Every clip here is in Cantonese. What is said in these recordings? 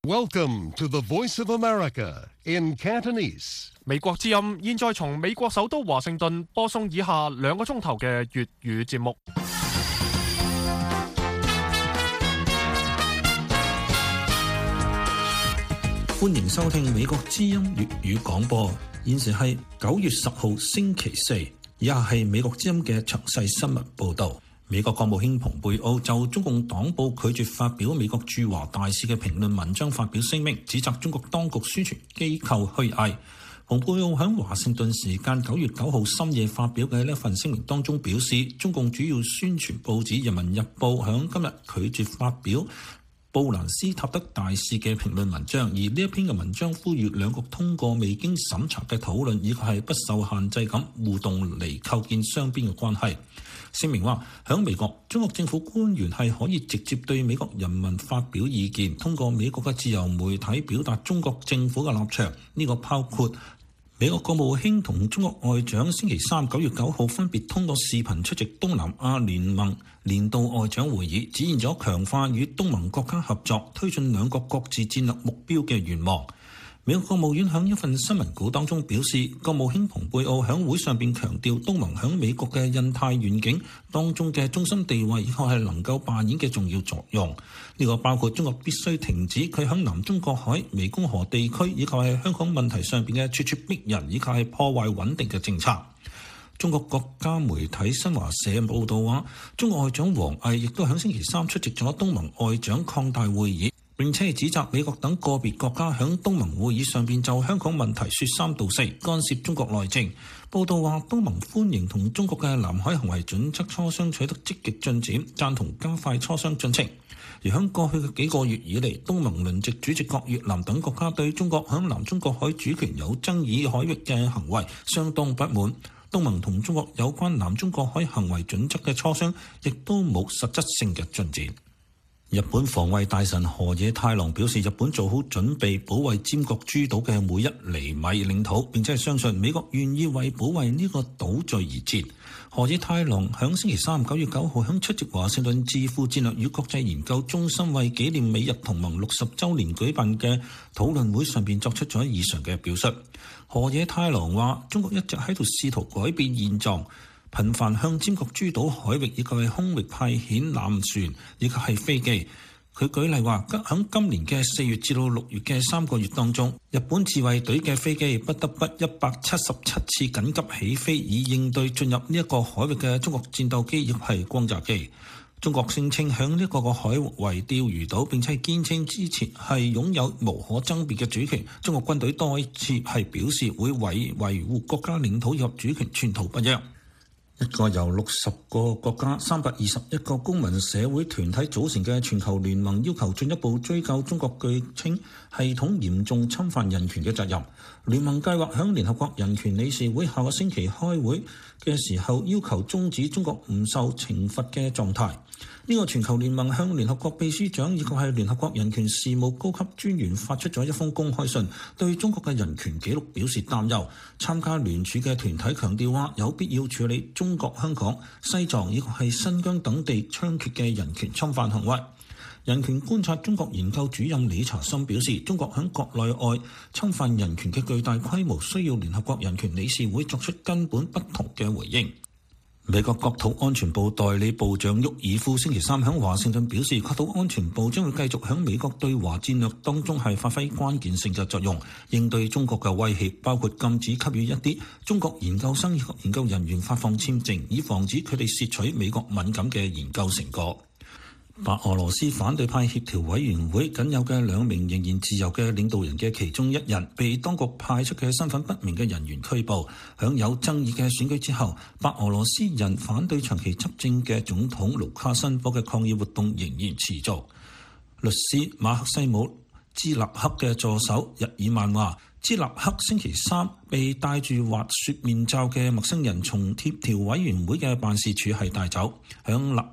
Welcome to the Voice of America in Cantonese. 美國之音現在從美國首都華盛頓播送以下2個鐘頭嘅粵語節目。 歡迎收聽美國之音粵語廣播。現時係9月10號星期四，以下係美國之音嘅詳細新聞報導。美國國務卿蓬佩奧就中共黨報拒絕發表美國駐華大使嘅評論文章發表聲明，指責中國當局宣傳機構虛偽。蓬佩奧喺華盛頓時間9月9號深夜發表嘅呢一份聲明當中表示，中共主要宣傳報紙《人民日報》喺今日拒絕發表布蘭斯塔德大使嘅評論文章，而呢一篇嘅文章呼籲兩國通過未經審查嘅討論，以及係不受限制咁互動嚟構建雙邊嘅關係。聲明話，喺美國，中國政府官員係可以直接對美國人民發表意見，通過美國嘅自由媒體表達中國政府嘅立場。呢個包括美國國務卿同中國外長星期三9月9號分別通過視頻出席東南亞聯盟年度外長會議，展現咗強化與東盟國家合作、推進兩國各自戰略目標嘅願望。美國國務院喺一份新聞稿當中表示，國務卿蓬佩奧喺會上邊強調東盟喺美國嘅印太願景當中嘅中心地位，以及係能夠扮演嘅重要作用。呢個包括中國必須停止佢喺南中國海、湄公河地區以及係香港問題上邊嘅咄咄逼人，以及係破壞穩定嘅政策。中國國家媒體新華社報道話，中國外長王毅亦都喺星期三出席咗東盟外長擴大會議，並且指責美國等個別國家喺東盟會議上邊就香港問題說三道四，干涉中國內政。報道話，東盟歡迎同中國嘅南海行為準則磋商取得積極進展，贊同加快磋商進程。而喺過去嘅幾個月以嚟，東盟輪值主席國越南等國家對中國喺南中國海主權有爭議海域嘅行為相當不滿。東盟同中國有關南中國海行為準則嘅磋商亦都冇實質性嘅進展。日本防衛大臣河野太郎表示，日本做好準備保衛尖閣諸島嘅每一厘米領土，並且係相信美國願意為保衛呢個島嶼而戰。河野太郎響星期三9月9號響出席華盛頓智庫戰略與國際研究中心為紀念美日同盟60週年舉辦嘅討論會上邊作出咗以上嘅表述。河野太郎話，中國一直喺度試圖改變現狀，頻繁向尖閣諸島海域以及係空域派遣艦船以及係飛機。佢舉例話，喺今年嘅4月至到6月嘅3個月當中，日本自衛隊嘅飛機不得不177次緊急起飛，以應對進入呢一個海域嘅中國戰鬥機亦係轟炸機。中國聲稱響呢個海域為釣魚島，並且係堅稱之前係擁有無可爭辯嘅主權。中國軍隊多次係表示會為維護國家領土及主權寸土不讓。一個由60個國家、321個公民社會團體組成嘅全球聯盟，要求進一步追究中國據稱系統嚴重侵犯人權嘅責任。聯盟計劃響聯合國人權理事會下個星期開會嘅時候，要求終止中國唔受懲罰嘅狀態。呢個全球聯盟向聯合國秘書長以及係聯合國人權事務高級專員發出咗一封公開信，對中國嘅人權紀錄表示擔憂。參加聯署嘅團體強調話，有必要處理中國香港、西藏以及係新疆等地猖獗嘅人權侵犯行為。人權觀察中國研究主任李查森表示，中國喺國內外侵犯人權嘅巨大規模，需要聯合國人權理事會作出根本不同嘅回應。美國國土安全部代理部長沃爾夫星期三喺華盛頓表示，國土安全部將會繼續喺美國對華戰略當中係發揮關鍵性嘅作用，應對中國嘅威脅，包括禁止給予一啲中國研究生以及研究人員發放簽證，以防止佢哋竊取美國敏感嘅研究成果。白俄羅斯反對派協調委員會僅有嘅2名仍然自由嘅領導人嘅其中一人，被當局派出嘅身份不明嘅人員拘捕。響有爭議嘅選舉之後，白俄羅斯人反對長期執政嘅總統盧卡申科嘅抗議活動仍然持續。律師馬克西姆茲納克嘅助手日耳曼話，茲納克星期三被戴住滑雪面罩嘅陌生人從協調委員會嘅辦事處係帶走。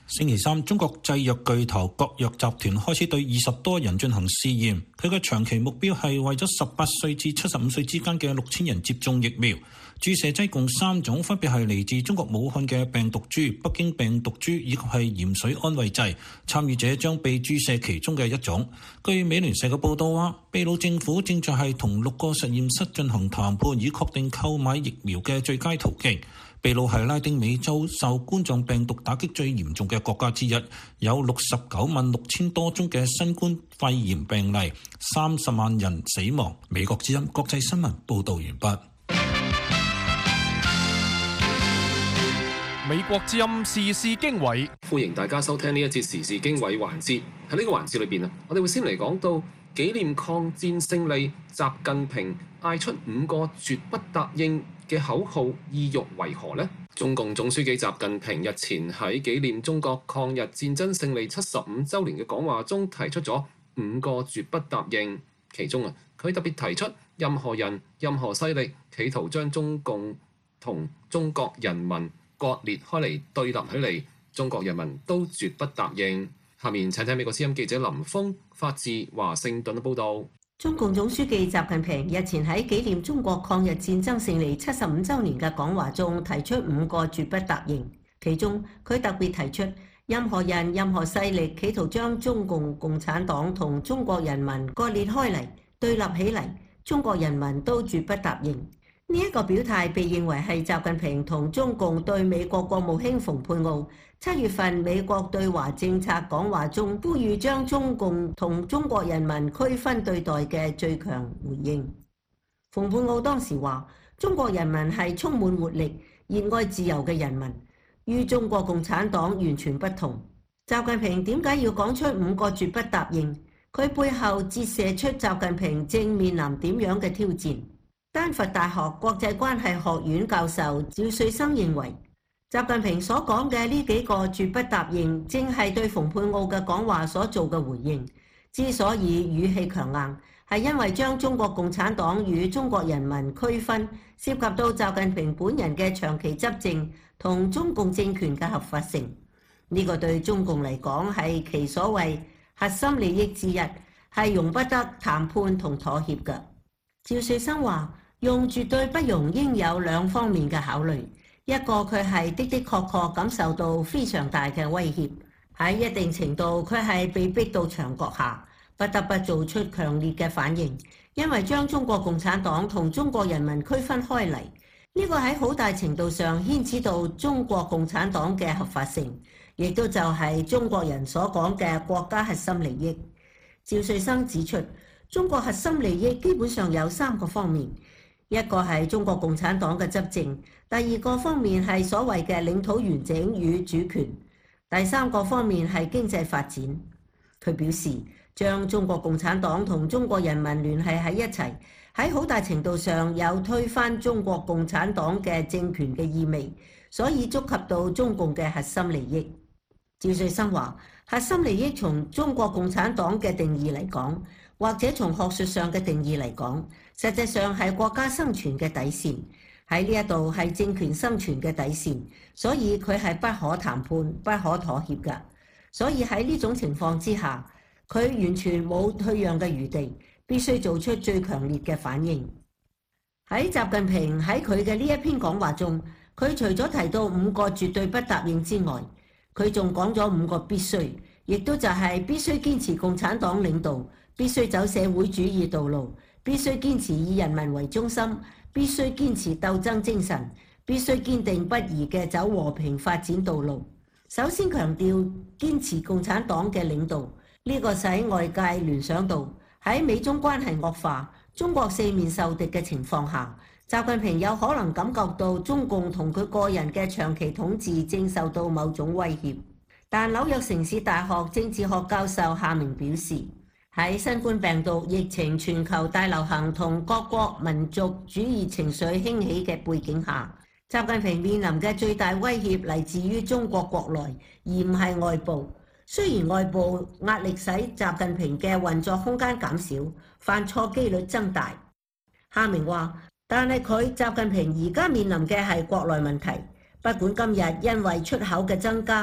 星期三，中國製藥巨頭國藥集團開始對20多人進行試驗，佢嘅長期目標係為咗18歲至75歲之間嘅6000人接種疫苗。注射劑共3種，分別係嚟自中國武漢嘅病毒株、北京病毒株以及係鹽水安慰劑。參與者將被注射其中嘅一種。據美聯社嘅報道話，秘魯政府正在係同6個實驗室進行談判，以確定購買疫苗嘅最佳途徑。秘魯係拉丁美洲受冠狀病毒打擊最嚴重嘅國家之一，有696000多宗嘅新冠肺炎病例，30萬人死亡。美國之音國際新聞報導完畢。 美國之音時事經緯， 歡迎大家收聽呢一節時事經緯環節。喺呢個環節裏邊啊，我哋會先嚟講到紀念抗戰勝利，習近平嗌出5個絕不答應嘅口號，意欲為何呢？中共總書記習近平日前喺紀念中國抗日戰爭勝利75週年嘅講話中提出咗5個絕不答應，其中佢特別提出任何人、任何勢力企圖將中共同中國人民割裂開嚟、對立起嚟，中國人民都絕不答應。下面請聽美國之音記者林峰發自華盛頓嘅報導。 中共總書記習近平日前喺紀念中國抗日戰爭勝利75週年嘅講話中提出5個絕不答應，其中佢特別提出任何人、任何勢力企圖將中共共產黨同中國人民割裂開嚟、對立起嚟，中國人民都絕不答應。呢一個表態被認為係習近平同中共對美國國務卿蓬佩奧7月份美國對華政策講話中呼籲將中共同中國人民區分對待嘅最強回應。蓬佩奧當時話：中國人民係充滿活力、熱愛自由嘅人民，與中國共產黨完全不同。習近平點解要講出5個絕不答應？佢背後折射出習近平正面臨點樣嘅挑戰？丹佛大學國際關係學院教授趙瑞生認為，習近平所講嘅呢幾個絕不答應，正係對蓬佩奧嘅講話所做嘅回應。之所以語氣強硬，係因為將中國共產黨與中國人民區分，涉及到習近平本人嘅長期執政同中共政權嘅合法性。呢個對中共嚟講係其所謂核心利益之一，係容不得談判同妥協嘅。趙瑞生話：用絕對不容應有兩方面嘅考慮，一個佢係的確感受到非常大嘅威脅，喺一定程度佢係被逼到牆角下，不得不做出強烈嘅反應，因為將中國共產黨同中國人民區分開嚟，呢個喺好大程度上牽扯到中國共產黨嘅合法性，亦都就係中國人所講嘅國家核心利益。趙瑞生指出，中國核心利益基本上有3個方面，一個係中國共產黨嘅執政，第2個方面係所謂嘅領土完整與主權，第3個方面係經濟發展。佢表示，將中國共產黨同中國人民聯繫喺一齊，喺好大程度上有推翻中國共產黨嘅政權嘅意味，所以觸及到中共嘅核心利益。趙瑞生話，核心利益從中國共產黨嘅定義嚟講，或者從學術上嘅定義嚟講，實際上係國家生存嘅底線，喺呢一度係政權生存嘅底線，所以佢係不可談判、不可妥協嘅。所以喺呢種情況之下，佢完全冇退讓嘅餘地，必須做出最強烈嘅反應。喺習近平喺佢嘅呢一篇講話中，佢除咗提到5個絕對不答應之外，佢仲講咗5個必須，亦都就係必須堅持共產黨領導，必須走社會主義道路，必須堅持以人民為中心，必須堅持鬥爭精神，必須堅定不移嘅走和平發展道路。首先強調堅持共產黨嘅領導，呢個使外界聯想到喺美中關係惡化、中國四面受敵嘅情況下，習近平有可能感覺到中共同佢個人嘅長期統治正受到某種威脅。但紐約城市大學政治學教授夏明表示，喺新冠病毒疫情全球大流行同各國民族主義情緒興起嘅背景下，習近平面臨嘅最大威脅嚟自於中國國內，而唔係外部。雖然外部壓力使習近平嘅運作空間減少，犯錯機率增大。夏明話，但係佢習近平而家面臨嘅係國內問題，不管今日因為出口嘅增加，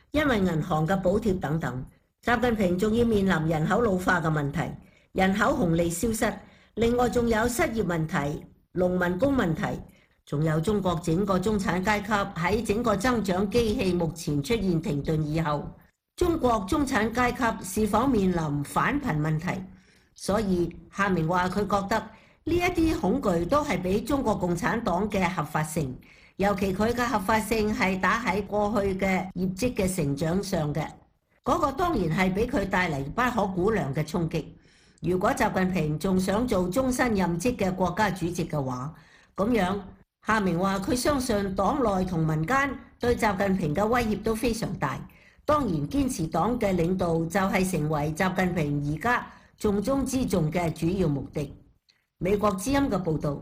因為銀行嘅補貼等等。習近平仲要面臨人口老化嘅問題，人口紅利消失，另外仲有失業問題、農民工問題，仲有中國整個中產階級喺整個增長機器目前出現停頓以後，中國中產階級是否面臨返貧問題？所以夏明話佢覺得呢一啲恐懼都係俾中國共產黨嘅合法性，尤其佢嘅合法性係打喺過去嘅業績嘅成長上嘅，嗰個當然係俾佢帶嚟不可估量嘅衝擊。如果習近平仲想做終身任職嘅國家主席嘅話，咁樣夏明話佢相信黨內同民間對習近平嘅威脅都非常大。當然堅持黨嘅領導就係成為習近平而家重中之重嘅主要目的。美國之音嘅報導。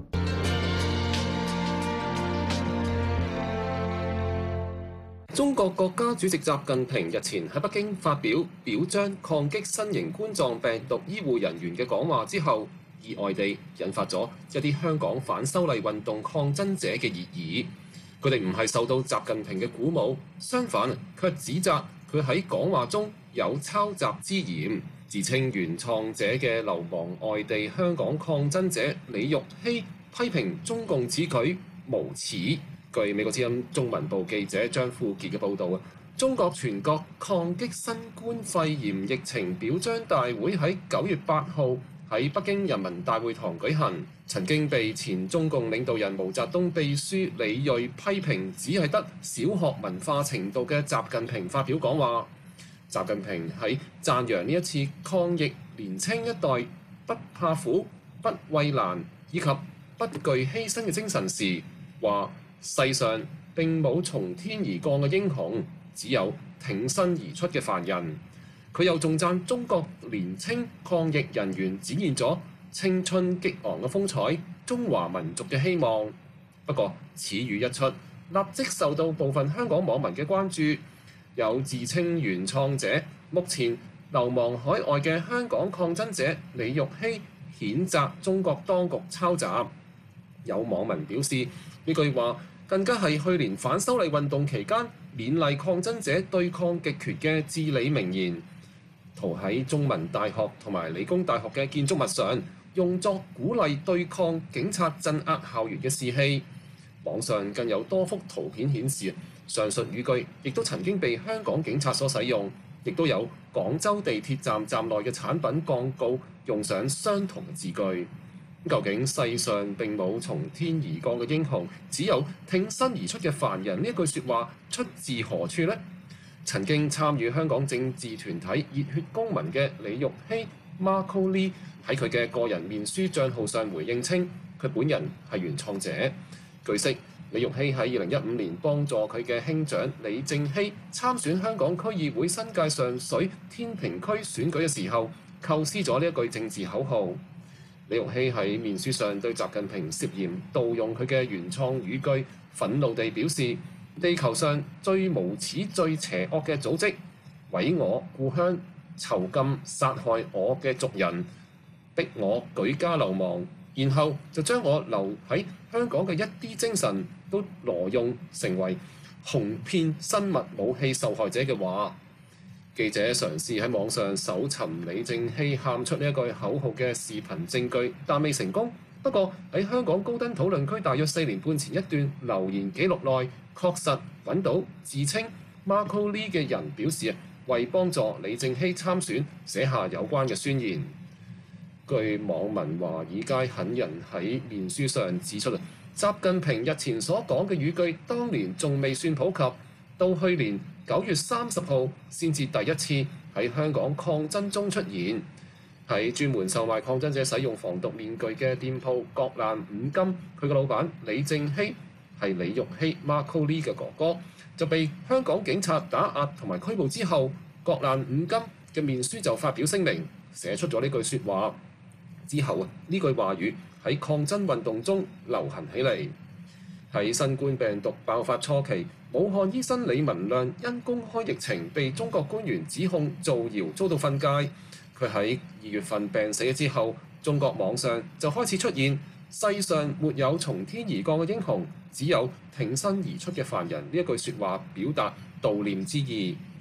中國國家主席習近平日前喺北京發表表彰抗擊新型冠狀病毒醫護人員嘅講話之後，意外地引發咗一啲香港反修例運動抗爭者嘅熱議。佢哋唔係受到習近平嘅鼓舞，相反卻指責佢喺講話中有抄襲之嫌。自稱原創者嘅流亡外地香港抗爭者李玉希批評中共此舉無恥。據美國之音中文部記者張富傑嘅報導，中國全國抗擊新冠肺炎疫情表彰大會喺9月8號喺北京人民大會堂舉行。曾經被前中共領導人毛澤東秘書李銳批評只係得小學文化程度嘅習近平發表講話。習近平喺讚揚呢一次抗疫年青一代不怕苦、不畏難以及不懼犧牲嘅精神時，話世上並冇從天而降嘅英雄，只有挺身而出嘅凡人。佢又仲讚中國年青抗疫人員展現咗青春激昂嘅風采，中華民族嘅希望。不過此語一出，立即受到部分香港網民嘅關注。有自稱原創者、目前流亡海外嘅香港抗爭者李玉希譴責中國當局抄襲。有網民表示，呢句話更加係去年反修例運動期間勉勵抗爭者對抗極權嘅至理名言，塗喺中文大學同埋理工大學嘅建築物上，用作鼓勵對抗警察鎮壓校園嘅士氣。網上更有多幅圖片顯示，上述語句亦都曾經被香港警察所使用，亦都有廣州地鐵站站內嘅產品廣告用上相同嘅字句。究竟世上並冇從天而降嘅英雄，只有挺身而出嘅凡人，呢句説話出自何處呢？曾經參與香港政治團體熱血公民嘅李玉希 Marco Lee 喺佢嘅個人面書帳號上回應稱，佢本人係原創者。據悉，李玉希喺2015年幫助佢嘅兄長李正熙參選香港區議會新界上水天平區選舉嘅時候，構思咗呢一句政治口號。李玉希喺面書上對習近平涉嫌盜用佢嘅原創語句，憤怒地表示：地球上最無恥、最邪惡嘅組織，毀我故鄉、囚禁、殺害我嘅族人，逼我舉家流亡，然後就將我留喺香港嘅一啲精神都挪用成為哄騙生物武器受害者嘅話。記者嘗試喺網上搜尋李正熙喊出呢一句口號嘅視頻證據，但未成功。不過喺香港高登討論區大約4年半前一段留言記錄內，確實揾到自稱 Marco Lee 嘅人表示為幫助李正熙參選寫下有關嘅宣言。據網民華爾街狠人喺面書上指出，習近平日前所講嘅語句，當年仲未算普及，到去年9月30號先至第一次喺香港抗爭中出現。喺專門售賣抗爭者使用防毒面具嘅店鋪國難五金，佢嘅老闆李正熙係李玉希 Marco Lee 嘅哥哥，就被香港警察打壓同埋拘捕之後，國難五金嘅面書就發表聲明，寫出咗呢句説話。之後呢句話語喺抗爭運動中流行起嚟。喺新冠病毒爆發初期，武漢醫生李文亮因公開疫情被中國官員指控造謠，遭到訓誡。佢喺2月份病死咗之後，中國網上就開始出現世上沒有從天而降嘅英雄，只有挺身而出嘅凡人呢一句説話，表達悼念之意。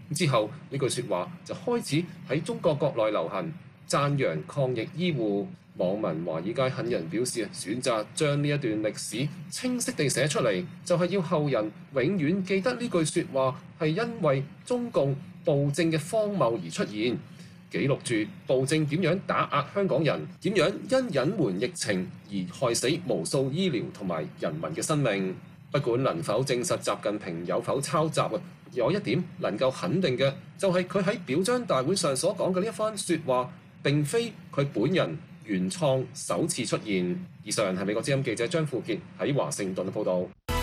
之後呢句説話就開始喺中國國內流行，讚揚抗疫醫護。網民華爾街狠人表示，選擇將呢一段歷史清晰地寫出嚟，就係要後人永遠記得呢句説話係因為中共暴政嘅荒謬而出現，記錄住暴政點樣打壓香港人，點樣因隱瞞疫情而害死無數醫療同埋人民嘅生命。不管能否證實習近平有否抄襲，有一點能夠肯定嘅就係佢喺表彰大會上所講嘅呢一番説話並非佢本人原創首次出現。以上係美國之音記者張富傑喺華盛頓報導。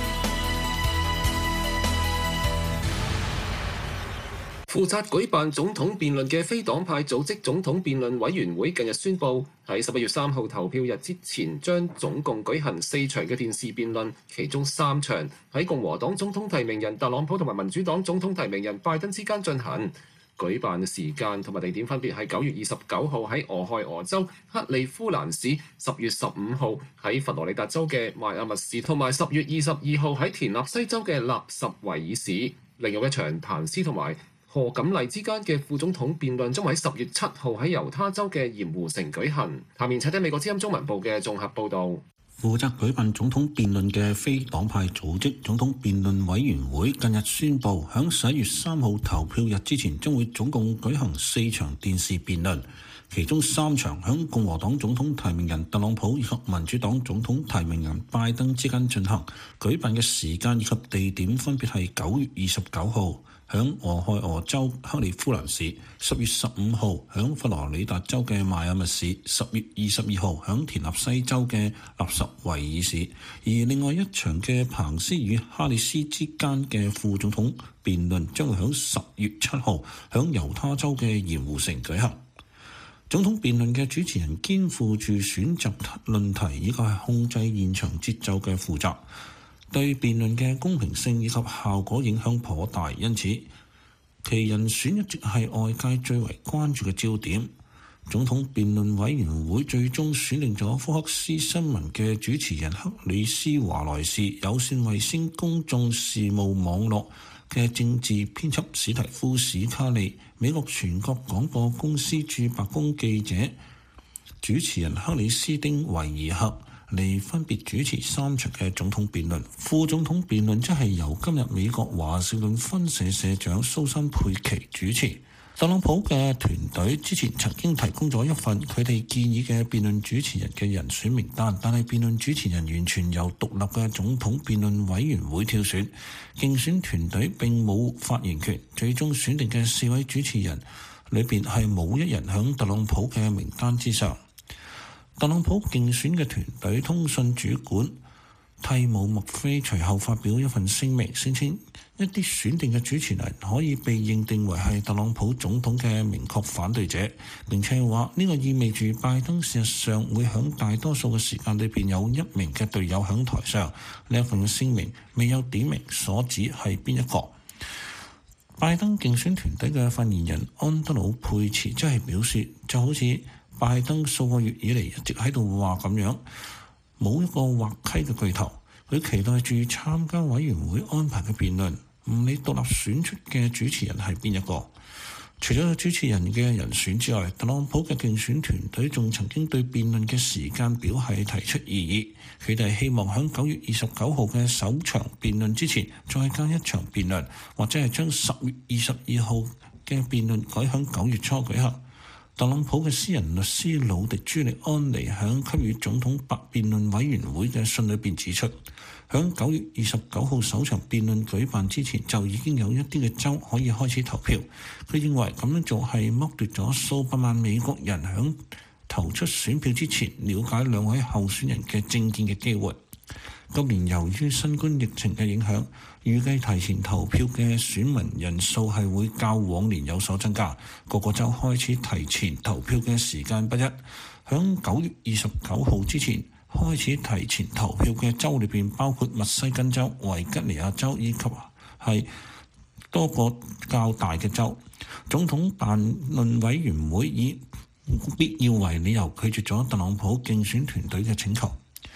負責舉辦總統辯論嘅非黨派組織總統辯論委員會近日宣布，喺11月3號投票日之前，將總共舉行4場嘅電視辯論，其中3場喺共和黨總統提名人特朗普同埋民主黨總統提名人拜登之間進行。舉辦嘅時間同埋地點分別係9月29號喺俄亥俄州克利夫蘭市、10月15號喺佛羅里達州嘅邁阿密市，同埋10月22號喺田納西州嘅納什維爾市。另外一場彭斯同埋賀錦麗之間嘅副總統辯論將喺10月7號喺猶他州嘅鹽湖城舉行。下面請聽美國之音中文部嘅綜合報導。 負責舉辦總統辯論嘅非黨派組織總統辯論委員會近日宣布，喺11月3號投票日之前，將會總共舉行4場電視辯論，其中3場喺共和黨總統提名人特朗普以及民主黨總統提名人拜登之間進行。舉辦嘅時間以及地點分別係9月29號響俄亥俄州克利夫蘭市，10月15號響佛羅里達州嘅邁阿密市，10月22號響田納西州嘅納什維爾市。而另外一場嘅彭斯與哈里斯之間嘅副總統辯論將會響10月7號響猶他州嘅鹽湖城舉行。總統辯論嘅主持人肩負住選擇論題以及係控制現場節奏嘅負責，對辯論嘅公平性以及效果影響頗大，因此其人選一直係外界最為關注嘅焦點。總統辯論委員會最終選定咗福克斯新聞嘅主持人克里斯華萊士、有線衛星公眾事務網絡嘅政治編輯史提夫史卡利、美國全國廣播公司駐白宮記者主持人克里斯丁維爾克嚟分別主持3場嘅總統辯論。副總統辯論則係由今日美國華盛頓分社社長蘇珊佩奇主持。特朗普嘅團隊之前曾經提供咗一份佢哋建議嘅辯論主持人嘅人選名單，但係辯論主持人完全由獨立嘅總統辯論委員會挑選，競選團隊並冇發言權。最終選定嘅4位主持人裏邊係冇一人響特朗普嘅名單之上。特朗普競選嘅團隊通訊主管蒂姆麥菲隨後發表一份聲明，聲稱一啲選定嘅主持人可以被認定為係特朗普總統嘅明確反對者，並且話呢個意味住拜登事實上會響大多數嘅時間裏邊有一名嘅隊友響台上。呢一份聲明未有點明所指係邊一個。拜登競選團隊嘅發言人安德魯佩茨即係表示，就好似拜登數個月以嚟一直喺度話咁樣，冇一個滑稽嘅巨頭。佢期待住參加委員會安排嘅辯論，唔理獨立選出嘅主持人係邊一個。除咗主持人嘅人選之外，特朗普嘅競選團隊仲曾經對辯論嘅時間表係提出異議。佢哋希望喺9月29號嘅首場辯論之前再加一場辯論，或者係將10月22號嘅辯論改喺9月初舉行。特朗普嘅私人律師魯迪朱利安尼喺給予總統辯論委員會嘅信裏邊指出，喺9月29號首場辯論舉辦之前就已經有一啲嘅州可以開始投票。佢認為咁樣做係剝奪咗數百萬美國人喺投出選票之前了解兩位候選人嘅政見嘅機會。今年由於新冠疫情嘅影響，預計提前投票嘅選民人數係會較往年有所增加。各個州開始提前投票嘅時間不一。喺9月29號之前開始提前投票嘅州裏邊包括密西根州、維吉尼亞州以及係多個較大嘅州。總統辯論委員會以必要為理由拒絕咗特朗普競選團隊嘅請求。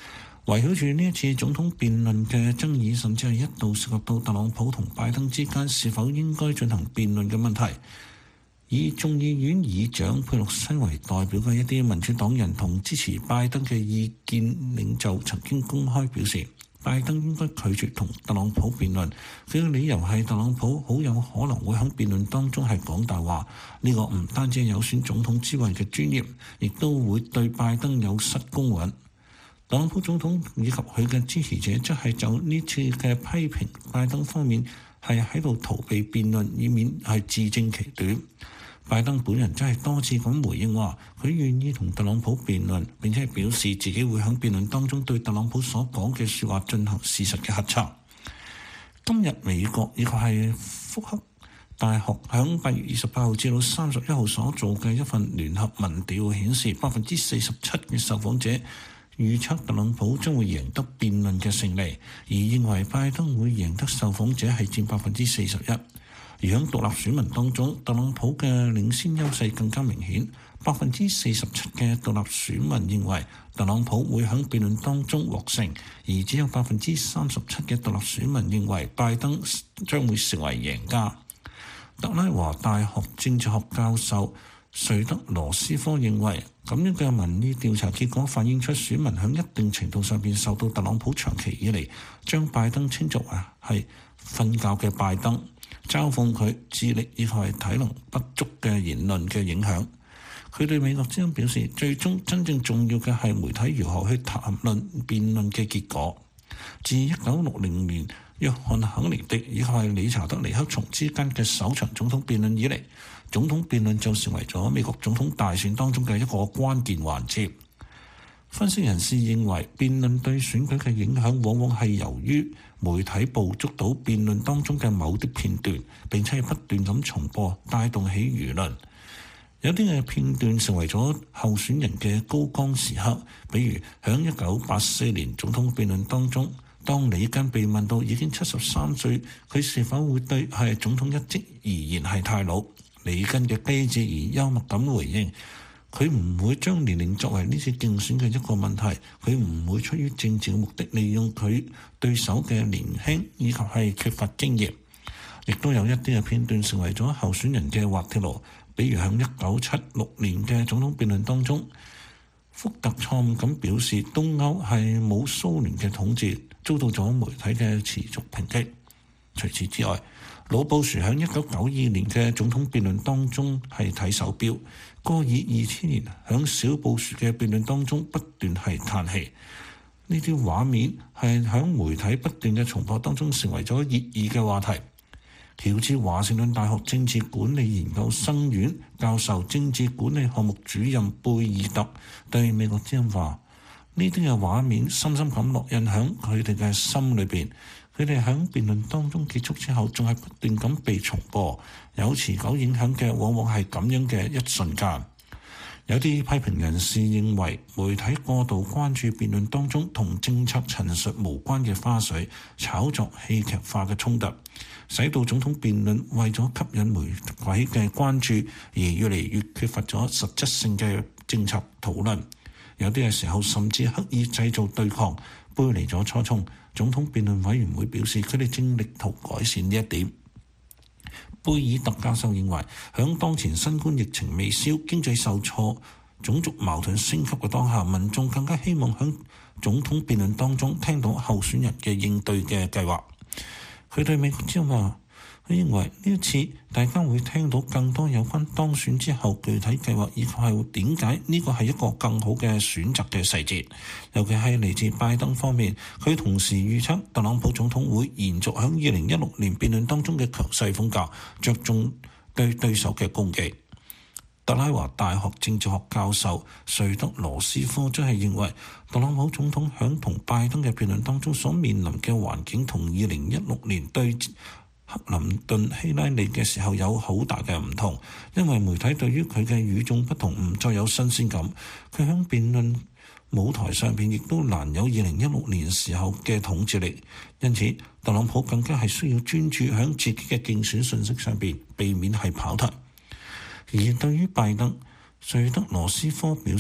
圍繞住呢一次總統辯論嘅爭議，甚至係一度涉及到特朗普同拜登之間是否應該進行辯論嘅問題。以眾議院議長佩洛西為代表嘅一啲民主黨人同支持拜登嘅意見領袖曾經公開表示，拜登應該拒絕同特朗普辯論。佢嘅理由係特朗普好有可能會喺辯論當中係講大話，呢個唔單止有損總統之位嘅尊嚴，亦都會對拜登有失公允。特朗普總統以及佢嘅支持者則係就呢次嘅批評拜登方面係喺度逃避辯論，以免係自證其短。拜登本人真係多次咁回應話，佢願意同特朗普辯論，並且表示自己會喺辯論當中對特朗普所講嘅説話進行事實嘅核查。今日美國亦係福克大學喺8月28號至到31號所做嘅一份聯合民調顯示，47%嘅受訪者預測特朗普將會贏得辯論嘅勝利，而認為拜登會贏得受訪者係佔41%。而喺獨立選民當中，特朗普嘅領先優勢更加明顯。47%嘅獨立選民認為特朗普會喺辯論當中獲勝，而只有37%嘅獨立選民認為拜登將會成為贏家。特拉華大學政治學教授瑞德羅斯科認為，咁樣嘅民意調查結果反映出選民喺一定程度上邊受到特朗普長期以嚟將拜登稱作係瞓覺嘅拜登，嘲諷佢智力以及體能不足嘅言論嘅影響。佢對美國之音表示，最終真正重要嘅係媒體如何去談論辯論嘅結果。自1960年約翰肯尼迪以及理查德尼克松之間嘅首場總統辯論以嚟，總統辯論就成為咗美國總統大選當中嘅一個關鍵環節。分析人士認為，辯論對選舉嘅影響往往係由於媒體捕捉到辯論當中嘅某啲片段，並且係不斷咁重播，帶動起輿論。有啲嘅片段成為咗候選人嘅高光時刻，比如喺1984年總統辯論當中，當里根被問到已經73歲，佢是否會對係總統一職而言係太老，里根嘅機智而幽默咁回應，佢唔會將年齡作為呢次競選嘅一個問題，佢唔會出於政治嘅目的利用佢對手嘅年輕以及係缺乏經驗。亦都有一啲嘅片段成為咗候選人嘅滑鐵盧，比如喺1976年嘅總統辯論當中，福特錯誤咁表示東歐係冇蘇聯嘅統治，遭到咗媒體嘅持續抨擊。除此之外，老布殊喺1992年嘅總統辯論當中係睇手錶，戈爾2000年喺小布殊嘅辯論當中不斷係嘆氣。呢啲畫面係喺媒體不斷嘅重播當中成為咗熱議嘅話題。喬治華盛頓大學政治管理研究生院教授、政治管理項目主任貝爾特對美國之音話：呢啲嘅畫面深深咁烙印喺佢哋嘅心裏邊，佢哋喺辯論當中結束之後，仲係不斷咁被重播，有持久影響嘅往往係咁樣嘅一瞬間。有啲批評人士認為，媒體過度關注辯論當中同政策陳述無關嘅花絮，炒作戲劇化嘅衝突，使到總統辯論為咗吸引媒體嘅關注而越嚟越缺乏咗實質性嘅政策討論。有啲嘅時候甚至刻意製造對抗，背離咗初衷。總統辯論委員會表示，佢哋正力圖改善呢一點。貝爾特教授認為，響當前新冠疫情未消、經濟受挫、種族矛盾升級嘅當下，民眾更加希望響總統辯論當中聽到候選人嘅應對嘅計劃。佢對美國之音話，佢認為呢一次大家會聽到更多有關當選之後具體計劃，以及係點解呢個係一個更好嘅選擇嘅細節。尤其係嚟自拜登方面，佢同時預測特朗普總統會延續喺2016年辯論當中嘅強勢風格，着重對對手嘅攻擊。特拉華大學政治學教授瑞德羅斯科則係認為，特朗普總統響同拜登嘅辯論當中所面臨嘅環境同2016年對克林頓希拉里嘅時候有好大嘅唔同，因為媒體對於佢嘅與眾不同唔再有新鮮感，佢喺辯論舞台上邊亦都難有2016年時候嘅統治力，因此特朗普更加係需要專注喺自己嘅競選信息上邊，避免係跑題。而對於拜登，瑞德羅斯科表示，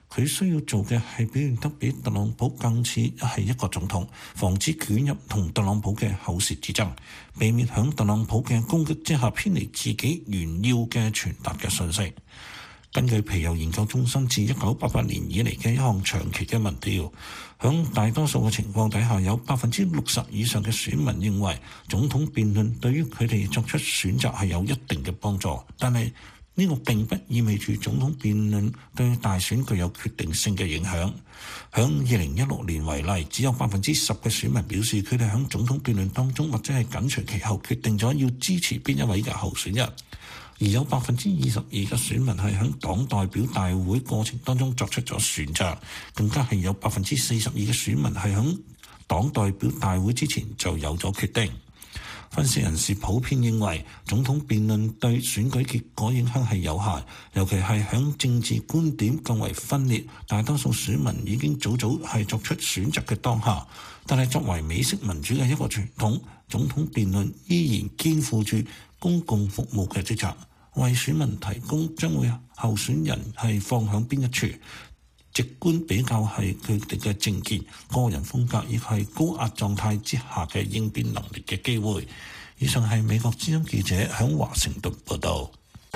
佢需要做嘅係表現得比特朗普更似係一個總統，防止捲入同特朗普嘅口舌之爭，避免響特朗普嘅攻擊之下偏離自己原要嘅傳達嘅訊息。根據皮尤研究中心自1988年以嚟嘅一項長期嘅民調，響大多數嘅情況底下，有60%以上嘅選民認為總統辯論對於佢哋作出選擇係有一定嘅幫助，但係呢個並不意味住總統辯論對大選具有決定性嘅影響。響2016年為例，只有10%嘅選民表示佢哋響總統辯論當中或者係緊隨其後決定咗要支持邊一位嘅候選人。而有22%嘅選民係喺黨代表大會過程當中作出咗選擇，更加係有42%嘅選民係喺黨代表大會之前就有咗決定。分析人士普遍認為，總統辯論對選舉結果影響係有限，尤其係喺政治觀點更為分裂，大多數選民已經早係作出選擇嘅當下。但係作為美式民主嘅一個傳統，總統辯論依然肩負住公共服務嘅職責，為選民提供將會候選人係放響邊一處，直觀比較係佢哋嘅政見、個人風格，亦係高壓狀態之下嘅應變能力嘅機會。以上係美國之音記者響華盛頓報道。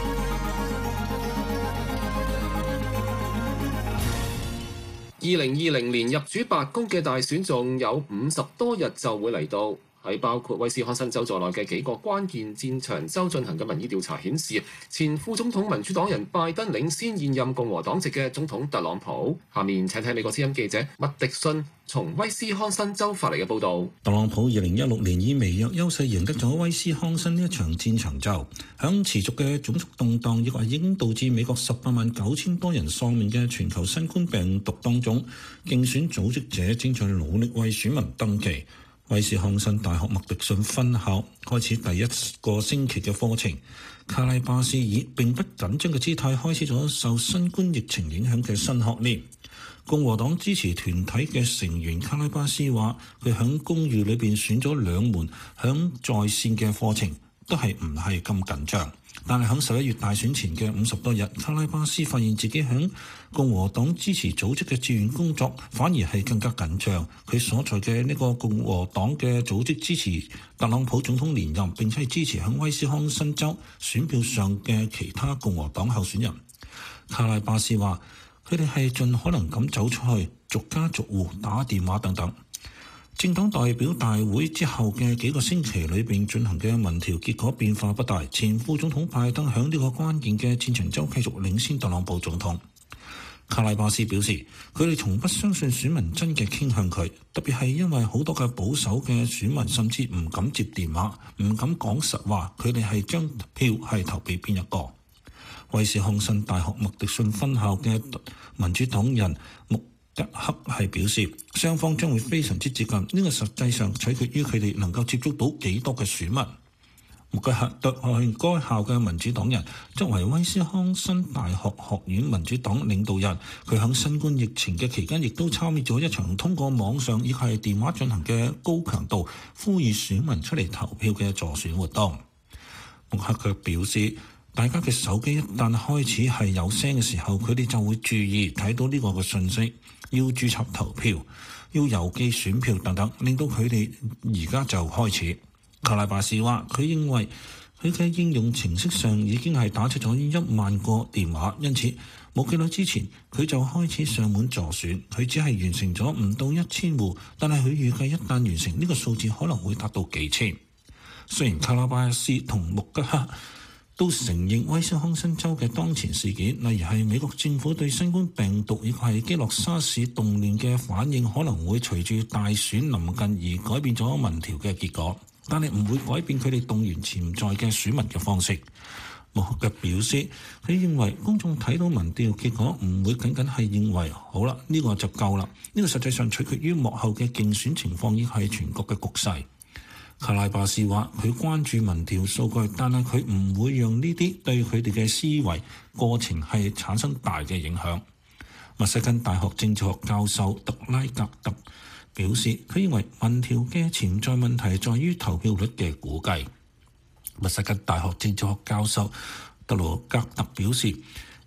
2020年入主白宮嘅大選仲有50多日就會嚟到。喺包括威斯康辛州在內嘅幾個關鍵戰場州進行嘅民意調查顯示，前副總統民主黨人拜登領先現任共和黨籍嘅總統特朗普。下面請聽美國之音記者麥迪遜從威斯康辛州發嚟嘅報導。 特朗普2016年以微弱優勢贏得咗威斯康辛呢一場戰場州，響持續嘅種族動盪，亦或已經導致美國189000多人喪命嘅全球新冠病毒當中，競選組織者正在努力為選民登記。威斯康辛大學麥迪遜分校開始第一個星期嘅課程，卡拉巴斯以並不緊張嘅姿態開始咗受新冠疫情影響嘅新學年。共和黨支持團體嘅成員卡拉巴斯話，佢響公寓裏邊選咗2門響在線嘅課程，都係唔係咁緊張。但係喺11月大選前嘅50多日，卡拉巴斯發現自己喺共和黨支持組織嘅志願工作反而係更加緊張。佢所在嘅呢個共和黨嘅組織支持特朗普總統連任，並且係支持喺威斯康辛州選票上嘅其他共和黨候選人。卡拉巴斯話：佢哋係盡可能咁走出去，逐家逐戶打電話等等。政黨代表大會之後嘅幾個星期裏邊進行嘅民調結果變化不大，前副總統拜登響呢個關鍵嘅戰場州繼續領先特朗普總統。卡拉巴斯表示，佢哋從不相信選民真嘅傾向佢，特別係因為好多嘅保守嘅選民甚至唔敢接電話，唔敢講實話，佢哋係將票係投俾邊一個。威斯康辛大學麥迪遜分校嘅民主黨人穆吉克係表示，雙方將會非常之接近，呢個實際上取決於佢哋能夠接觸到幾多嘅選民。穆吉克對該校嘅民主黨人，作為威斯康辛大學學院民主黨領導人，佢喺新冠疫情嘅期間，亦都參與咗一場通過網上亦係電話進行嘅高強度呼籲選民出嚟投票嘅助選活動。穆吉克表示，大家嘅手機一旦開始係有聲嘅時候，佢哋就會注意睇到呢個嘅信息，要註冊投票，要郵寄選票等等，令到佢哋而家就開始。卡拉巴斯話，佢認為佢嘅應用程式上已經係打出咗1萬個電話，因此冇幾耐之前佢就開始上門助選。佢只係完成咗唔到1000戶，但係佢預計一旦完成呢個數字可能會達到幾千。雖然卡拉巴斯同穆吉克都承認威斯康辛州嘅當前事件，例如係美國政府對新冠病毒以及係基洛沙市動亂嘅反應，可能會隨住大選臨近而改變咗民調嘅結果，但係唔會改變佢哋動員潛在嘅選民嘅方式。穆克表示，佢認為公眾睇到民調結果唔會僅僅係認為好啦，呢個就夠啦，呢個實際上取決於幕後嘅競選情況，亦係全國嘅局勢。卡拉巴斯話：佢關注民調數據，但係佢唔會讓呢啲對佢哋嘅思維過程係產生大嘅影響。密西根大學政治學教授特拉格特表示，佢認為民調嘅潛在問題在於投票率嘅估計。密西根大學政治學教授特羅格特表示，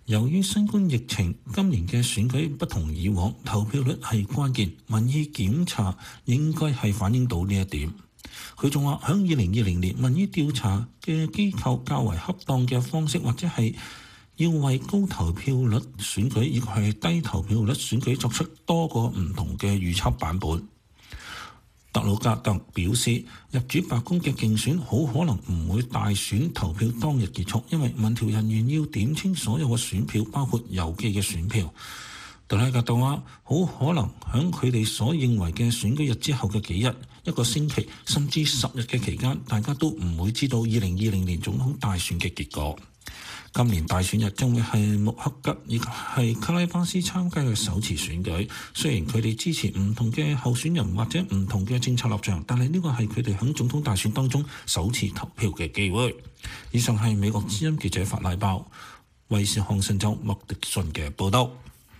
由於新冠疫情，今年嘅選舉不同以往，投票率係關鍵，民意檢查應該係反映到呢一點。佢仲話，響2020年民意調查嘅機構較為恰當嘅方式，或者係要為高投票率選舉以及係低投票率選舉作出多個唔同嘅預測版本。特魯格特表示，入主白宮嘅競選好可能唔會大選投票當日結束，因為民調人員要點清所有嘅選票，包括郵寄嘅選票。特魯格特話，好可能喺佢哋所認為嘅選舉日之後嘅幾日、一個星期甚至10日嘅期間，大家都唔會知道2020年總統大選嘅結果。今年大選日將會係穆克吉以及係卡拉巴斯參加嘅首次選舉。雖然佢哋支持唔同嘅候選人或者唔同嘅政策立場，但係呢個係佢哋喺總統大選當中首次投票嘅機會。以上係美國之音記者法拉包衛視漢信州麥迪遜嘅報道。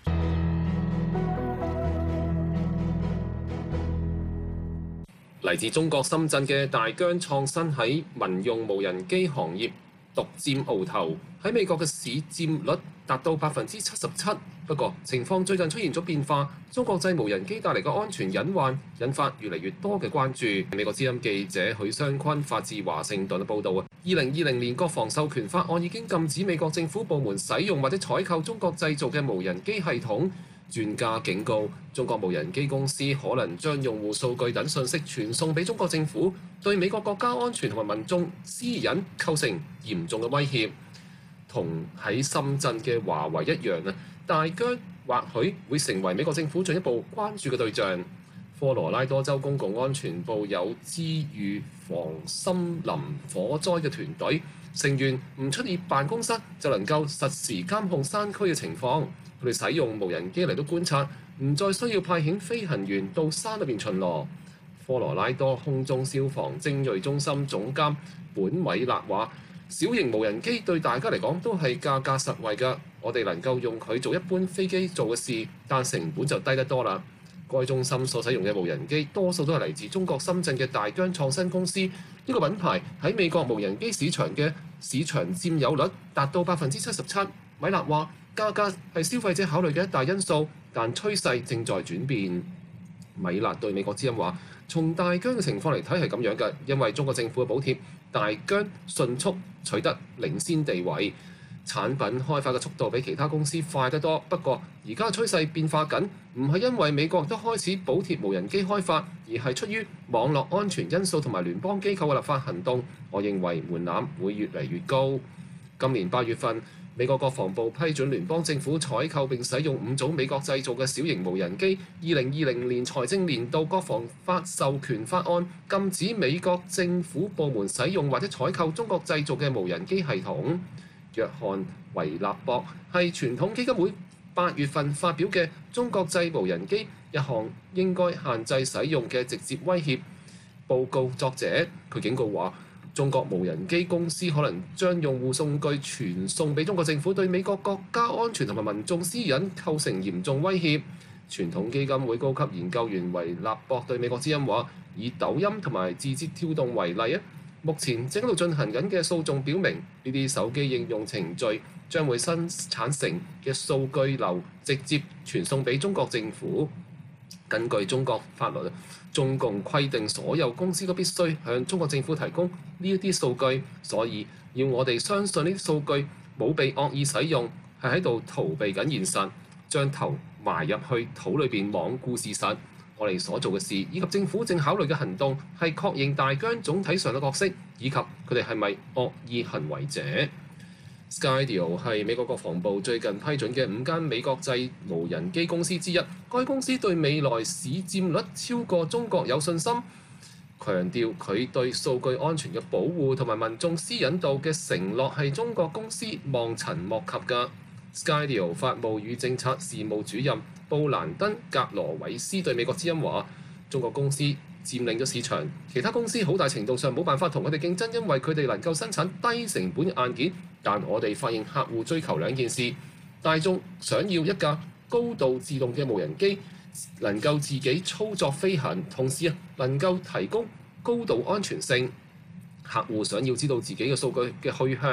嚟自中國深圳嘅大疆創新喺民用無人機行業獨佔鰲頭，喺美國嘅市佔率達到77%。不過情況最近出現咗變化，中國製無人機帶嚟嘅安全隱患引發越嚟越多嘅關注。美國之音記者許湘坤發自華盛頓嘅報導，2020年國防授權法案已經禁止美國政府部門使用或者採購中國製造嘅無人機系統。專家警告，中國無人機公司可能將用戶數據等信息傳送俾中國政府，對美國國家安全同埋民眾私隱構成嚴重嘅威脅。同喺深圳嘅華為一樣，大疆或許會成為美國政府進一步關注嘅對象。科羅拉多州公共安全部有支預防森林火災嘅團隊，成員唔出入辦公室就能夠實時監控山區嘅情況。佢哋使用無人機嚟到觀察，唔再需要派遣飛行員到山裏邊巡邏。科羅拉多空中消防精鋭中心總監本米勒話：小型無人機對大家嚟講都係價格實惠㗎，我哋能夠用佢做一般飛機做嘅事，但成本就低得多啦。該中心所使用嘅無人機多數都係嚟自中國深圳嘅大疆創新公司，呢個品牌喺美國無人機市場嘅市場佔有率達到77%。米勒話：價格係消費者考慮嘅一大因素，但趨勢正在轉變。米勒對美國之音話：從大疆嘅情況嚟睇係咁樣嘅，因為中國政府嘅補貼，大疆迅速取得領先地位，產品開發嘅速度比其他公司快得多。不過而家趨勢變化緊，唔係因為美國都開始補貼無人機開發，而係出於網絡安全因素同埋聯邦機構嘅立法行動。我認為門檻會越嚟越高。今年8月份，美國國防部批准聯邦政府採購並使用5組美國製造嘅小型無人機。2020年財政年度國防法授權法案禁止美國政府部門使用或者採購中國製造嘅無人機系統。約翰維納博係傳統基金會8月份發表嘅中國製無人機一項應該限制使用嘅直接威脅報告作者，佢警告話：中國無人機公司可能將用戶數據傳送俾中國政府，對美國國家安全同埋民眾私隱構成嚴重威脅。傳統基金會高級研究員維納博對美國之音話：以抖音同埋字節跳動為例，目前正喺度進行緊嘅訴訟表明，呢啲手機應用程序將會生產成嘅數據流直接傳送俾中國政府。根據中國法律，中共規定所有公司都必須向中國政府提供呢一啲數據，所以要我哋相信呢啲數據冇被惡意使用，係喺度逃避緊現實，將頭埋入去土裏邊罔顧事實。我哋所做嘅事以及政府正考慮嘅行動係確認大疆總體上嘅角色，以及佢哋係咪惡意行為者。Skydio 係美國國防部最近批准嘅5間美國製無人機公司之一。該公司對未來市佔率超過中國有信心，強調佢對數據安全嘅保護同埋民眾私隱度嘅承諾係中國公司望塵莫及㗎。Skydio 法務與政策事務主任布蘭登·格羅韋斯對美國之音話：中國公司佔領咗市場，其他公司好大程度上冇辦法同佢哋競爭，因為佢哋能夠生產低成本嘅硬件。但我哋發現客戶追求兩件事：大眾想要一架高度自動嘅無人機，能夠自己操作飛行，同時能夠提供高度安全性。客戶想要知道自己嘅數據嘅去向，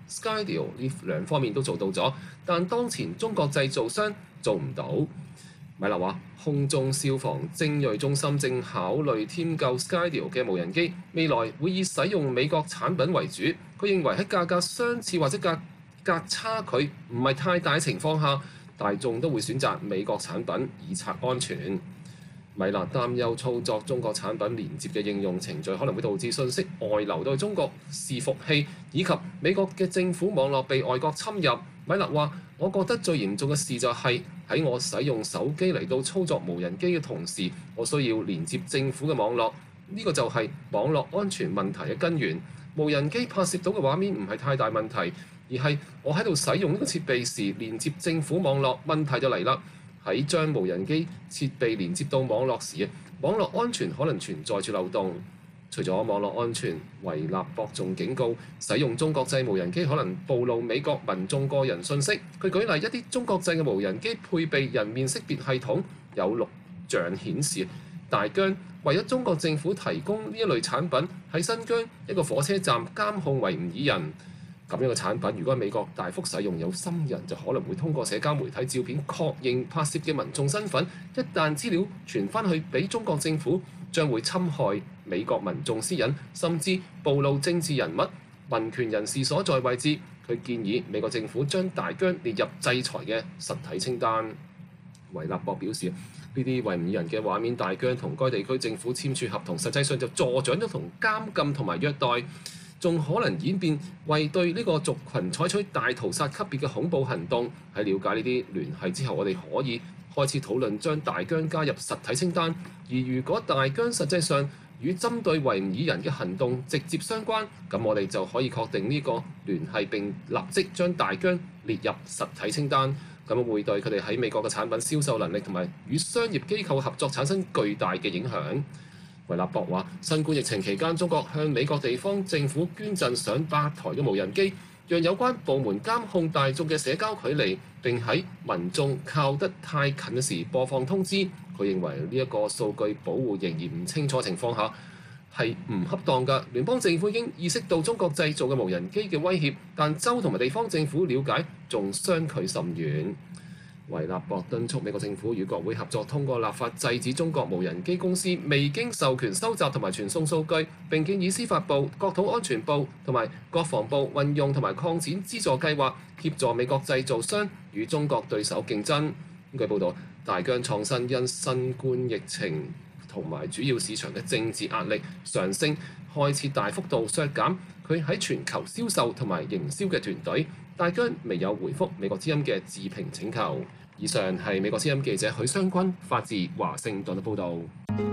Skydio 呢兩方面都做到咗，但當前中國製造商做唔到。米勒話，空中消防精鋭中心正考慮添購 Skydio 嘅無人機，未來會以使用美國產品為主。佢認為喺價格相似或者價格差距唔係太大嘅情況下，大眾都會選擇美國產品以策安全。米勒擔憂操作中國產品連接嘅應用程序可能會導致信息外流到中國伺服器，以及美國嘅政府網絡被外國侵入。米勒話：我覺得最嚴重嘅事就係喺我使用手機嚟到操作無人機嘅同時，我需要連接政府嘅網絡，呢個就係網絡安全問題嘅根源。無人機拍攝到嘅畫面唔係太大問題，而係我喺度使用呢個設備時連接政府網絡，問題就嚟啦。喺將無人機設備連接到網絡時，網絡安全可能存在住漏洞。除咗網絡安全，維納博仲警告，使用中國製無人機可能暴露美國民眾個人信息。佢舉例一啲中國製嘅無人機配備人面識別系統，有錄像顯示大疆為咗中國政府提供呢一類產品，喺新疆一個火車站監控維吾爾人。咁樣嘅產品，如果喺美國大幅使用，有心人就可能會通過社交媒體照片確認拍攝嘅民眾身份。一旦資料傳翻去俾中國政府，將會侵害美國民眾私隱，甚至暴露政治人物、民權人士所在位置。佢建議美國政府將大疆列入制裁嘅實體清單。維納博表示，呢啲維吾爾人嘅畫面，大疆同該地區政府簽署合同，實際上就助長咗同監禁同埋虐待，仲可能演變為對呢個族群採取大屠殺級別嘅恐怖行動。喺了解呢啲聯繫之後，我哋可以開始討論將大疆加入實體清單。而如果大疆實際上與針對維吾爾人嘅行動直接相關，咁我哋就可以確定呢個聯繫並立即將大疆列入實體清單。咁會對佢哋喺美國嘅產品銷售能力同埋與商業機構合作產生巨大嘅影響。維納博話：新冠疫情期間，中國向美國地方政府捐贈上百台嘅無人機，讓有關部門監控大眾嘅社交距離，並喺民眾靠得太近嘅時播放通知。佢認為呢一個數據保護仍然唔清楚情況下係唔恰當㗎。聯邦政府已經意識到中國製造嘅無人機嘅威脅，但州同埋地方政府了解仲相距甚遠。維納博敦促美國政府與國會合作，通過立法制止中國無人機公司未經授權收集同埋傳送數據，並建議司法部、國土安全部同埋國防部運用同埋擴展資助計劃，協助美國製造商與中國對手競爭。據報道，大疆創新因新冠疫情同埋主要市場嘅政治壓力上升，開始大幅度削減佢喺全球銷售同埋營銷嘅團隊。大疆未有回覆美國之音嘅置評請求。以上係美國之音記者許湘君發自華盛頓嘅報導。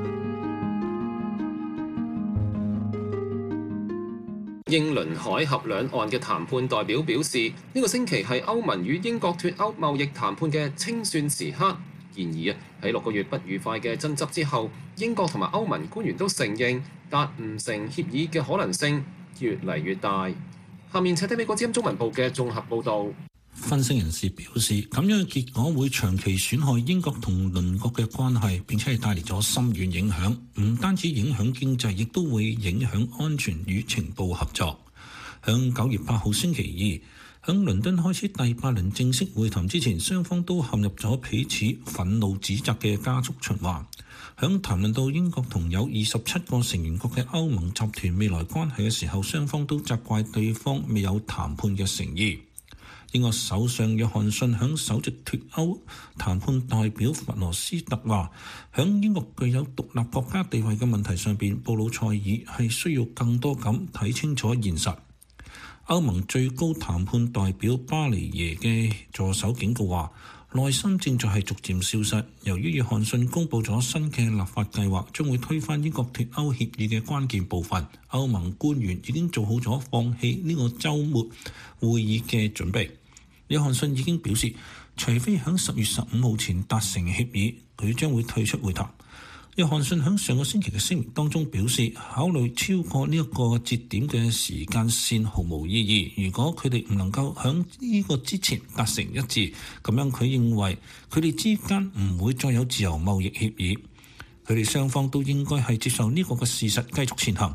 英倫海峽兩岸嘅談判代表表示，呢個星期係歐盟與英國脫歐貿易談判嘅清算時刻。然而喺6個月不愉快嘅爭執之後，英國同埋歐盟官員都承認達唔成協議嘅可能性越嚟越大。下面請睇美國之音中文部嘅綜合報導。 分析人士表示，咁樣嘅結果會長期損害英國同鄰國嘅關係，並且係帶嚟咗深遠影響。唔單止影響經濟，亦都會影響安全與情報合作。響9月8號星期二，響倫敦開始第8輪正式會談之前，雙方都陷入咗彼此憤怒指責嘅加速循環。響談論到英國同有27個成員國嘅歐盟集團未來關係嘅時候，雙方都責怪對方未有談判嘅誠意。英國首相約翰遜響首席脫歐談判代表弗羅斯特話，響英國具有獨立國家地位嘅問題上邊，布魯塞爾係需要更多咁睇清楚現實。歐盟最高談判代表巴尼耶嘅助手警告話，耐心正在係逐漸消失。由於約翰遜公佈咗新嘅立法計劃，將會推翻英國脫歐協議嘅關鍵部分，歐盟官員已經做好咗放棄呢個週末會議嘅準備。約翰遜已經表示，除非喺10月15號前達成協議，佢將會退出會談。約翰遜喺上個星期嘅聲明當中表示，考慮超過呢一個節點嘅時間線毫無意義。如果佢哋唔能夠喺呢個之前達成一致，咁樣佢認為佢哋之間唔會再有自由貿易協議。佢哋雙方都應該係接受呢個嘅事實，繼續前行。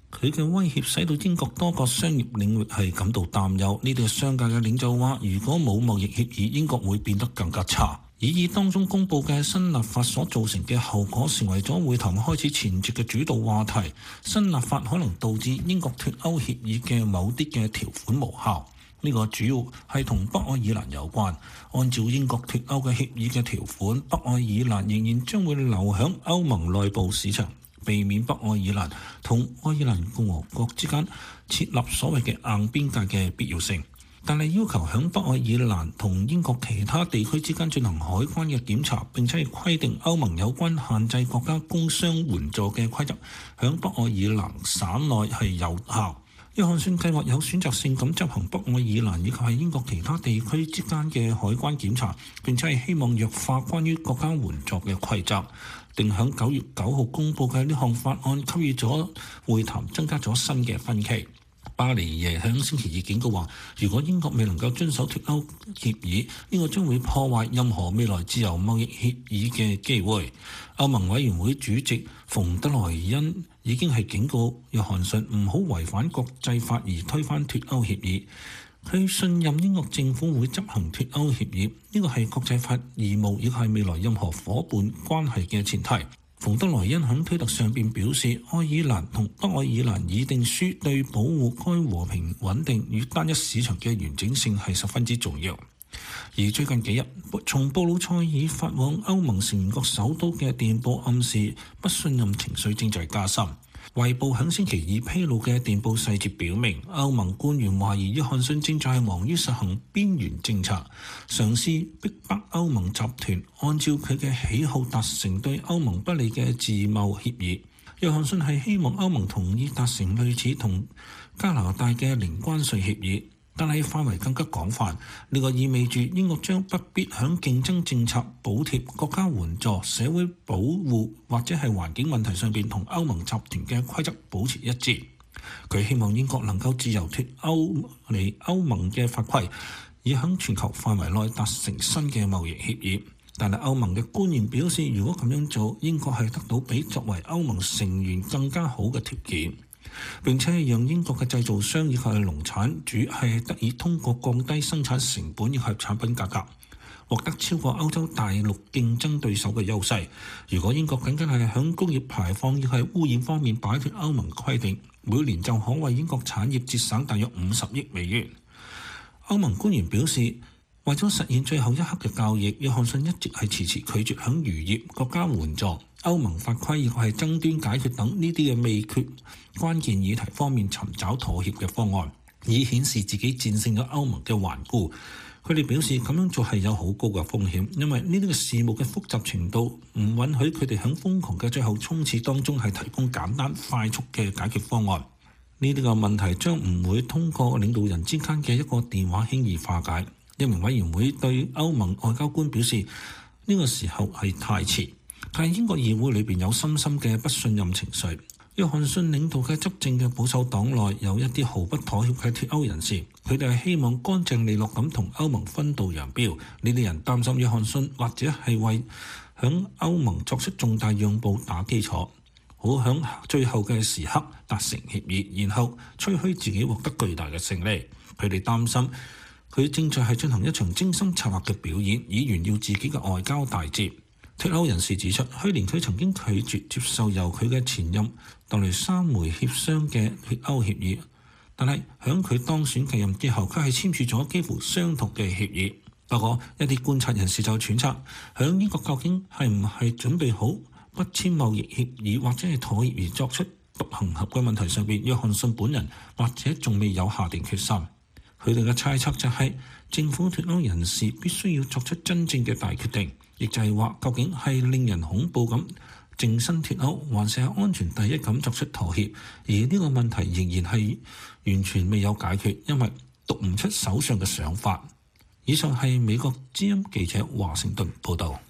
佢嘅威脅使到英國多個商業領域係感到擔憂。呢啲商界嘅領袖話，如果冇貿易協議，英國會變得更加差。擬議當中公佈嘅新立法所造成嘅後果，成為咗會談開始前夕嘅主導話題。新立法可能導致英國脫歐協議嘅某啲嘅條款無效。呢個主要係同北愛爾蘭有關。按照英國脫歐嘅協議嘅條款，北愛爾蘭仍然將會留響歐盟內部市場，避免北愛爾蘭同愛爾蘭共和國之間設立所謂嘅硬邊界嘅必要性。但係要求響北愛爾蘭同英國其他地區之間進行海關嘅檢查，並且係規定歐盟有關限制國家工商援助嘅規則，響北愛爾蘭省內係有效。約翰遜計劃有選擇性咁執行北愛爾蘭以及係英國其他地區之間嘅海關檢查，並且係希望弱化關於國家援助嘅規則。定響9月9號公佈嘅呢項法案，給予咗會談增加咗新嘅分歧。巴尼耶喺星期二警告話，如果英國未能夠遵守脫歐協議，呢個將會破壞任何未來自由貿易協議嘅機會。歐盟委員會主席馮德萊恩已經係警告約翰遜唔好違反國際法而推翻脫歐協議。佢信任英國政府會執行脫歐協議，呢個係國際法義務，亦係未來任何夥伴關係嘅前提。馮德萊恩喺推特上邊表示，愛爾蘭同北愛爾蘭議定書對保護該和平穩定與單一市場嘅完整性係十分之重要。而最近幾日，從布魯塞爾發往歐盟成員國首都嘅電報暗示不信任情緒正在加深。衛報喺星期二披露嘅電報細節表明，歐盟官員懷疑約翰遜正在忙於實行邊緣政策，嘗試逼迫歐盟集團按照佢嘅喜好達成對歐盟不利嘅自貿協議。約翰遜係希望歐盟同意達成類似同加拿大嘅零關稅協議，但係範圍更加廣泛。呢個意味住英國將不必喺競爭政策、補貼、國家援助、社會保護或者係環境問題上邊同歐盟集團嘅規則保持一致。佢希望英國能夠自由脫離歐盟嘅法規，以喺全球範圍內達成新嘅貿易協議。但係歐盟嘅官員表示，如果咁樣做，英國係得到比作為歐盟成員更加好嘅條件。並且係讓英國嘅製造商以及係農產主係得以通過降低生產成本以及產品價格，獲得超過歐洲大陸競爭對手嘅優勢。如果英國僅僅係響工業排放以及係污染方面擺脫歐盟規定，每年就可為英國產業節省大約50億美元。歐盟官員表示，為咗實現最後一刻嘅交易，約翰遜一直係遲遲拒絕響漁業、國家援助、歐盟法規以及係爭端解決等呢啲嘅未決關鍵議題方面尋找妥協嘅方案，以顯示自己戰勝咗歐盟嘅頑固。佢哋表示咁樣做係有好高嘅風險，因為呢啲嘅事務嘅複雜程度唔允許佢哋喺瘋狂嘅最後衝刺當中係提供簡單快速嘅解決方案。呢啲嘅問題將唔會通過領導人之間嘅一個電話輕易化解。一名委員會對歐盟外交官表示，呢個時候係太遲。但係英國議會裏邊有深深嘅不信任情緒。約翰遜領導嘅執政嘅保守黨內有一啲毫不妥協嘅脫歐人士，佢哋係希望乾淨利落咁同歐盟分道揚鑣。呢啲人擔心約翰遜或者係為響歐盟作出重大讓步打基礎，好響最後嘅時刻達成協議，然後吹噓自己獲得巨大嘅勝利。佢哋擔心佢正在係進行一場精心策劃嘅表演，以炫耀自己嘅外交大捷。脫歐人士指出，去年佢曾經拒絕接受由佢嘅前任特蕾莎梅協商嘅脫歐協議，但係響佢當選繼任之後，佢係簽署咗幾乎相同嘅協議。不過一啲觀察人士就揣測，響英國究竟係唔係準備好不簽貿易協議或者係妥協而作出獨行俠嘅問題上邊，約翰遜本人或者仲未有下定決心。佢哋嘅猜測就係，政府脫歐人士必須要作出真正嘅大決定，亦就係話究竟係令人恐怖咁淨身脫歐，還是係安全第一咁作出妥協。而呢個問題仍然係完全未有解決，因為讀唔出首相嘅想法。以上係美國之音記者華盛頓報導。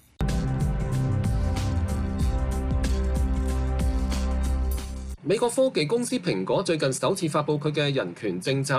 美國科技公司蘋果最近首次發布佢嘅人權政策，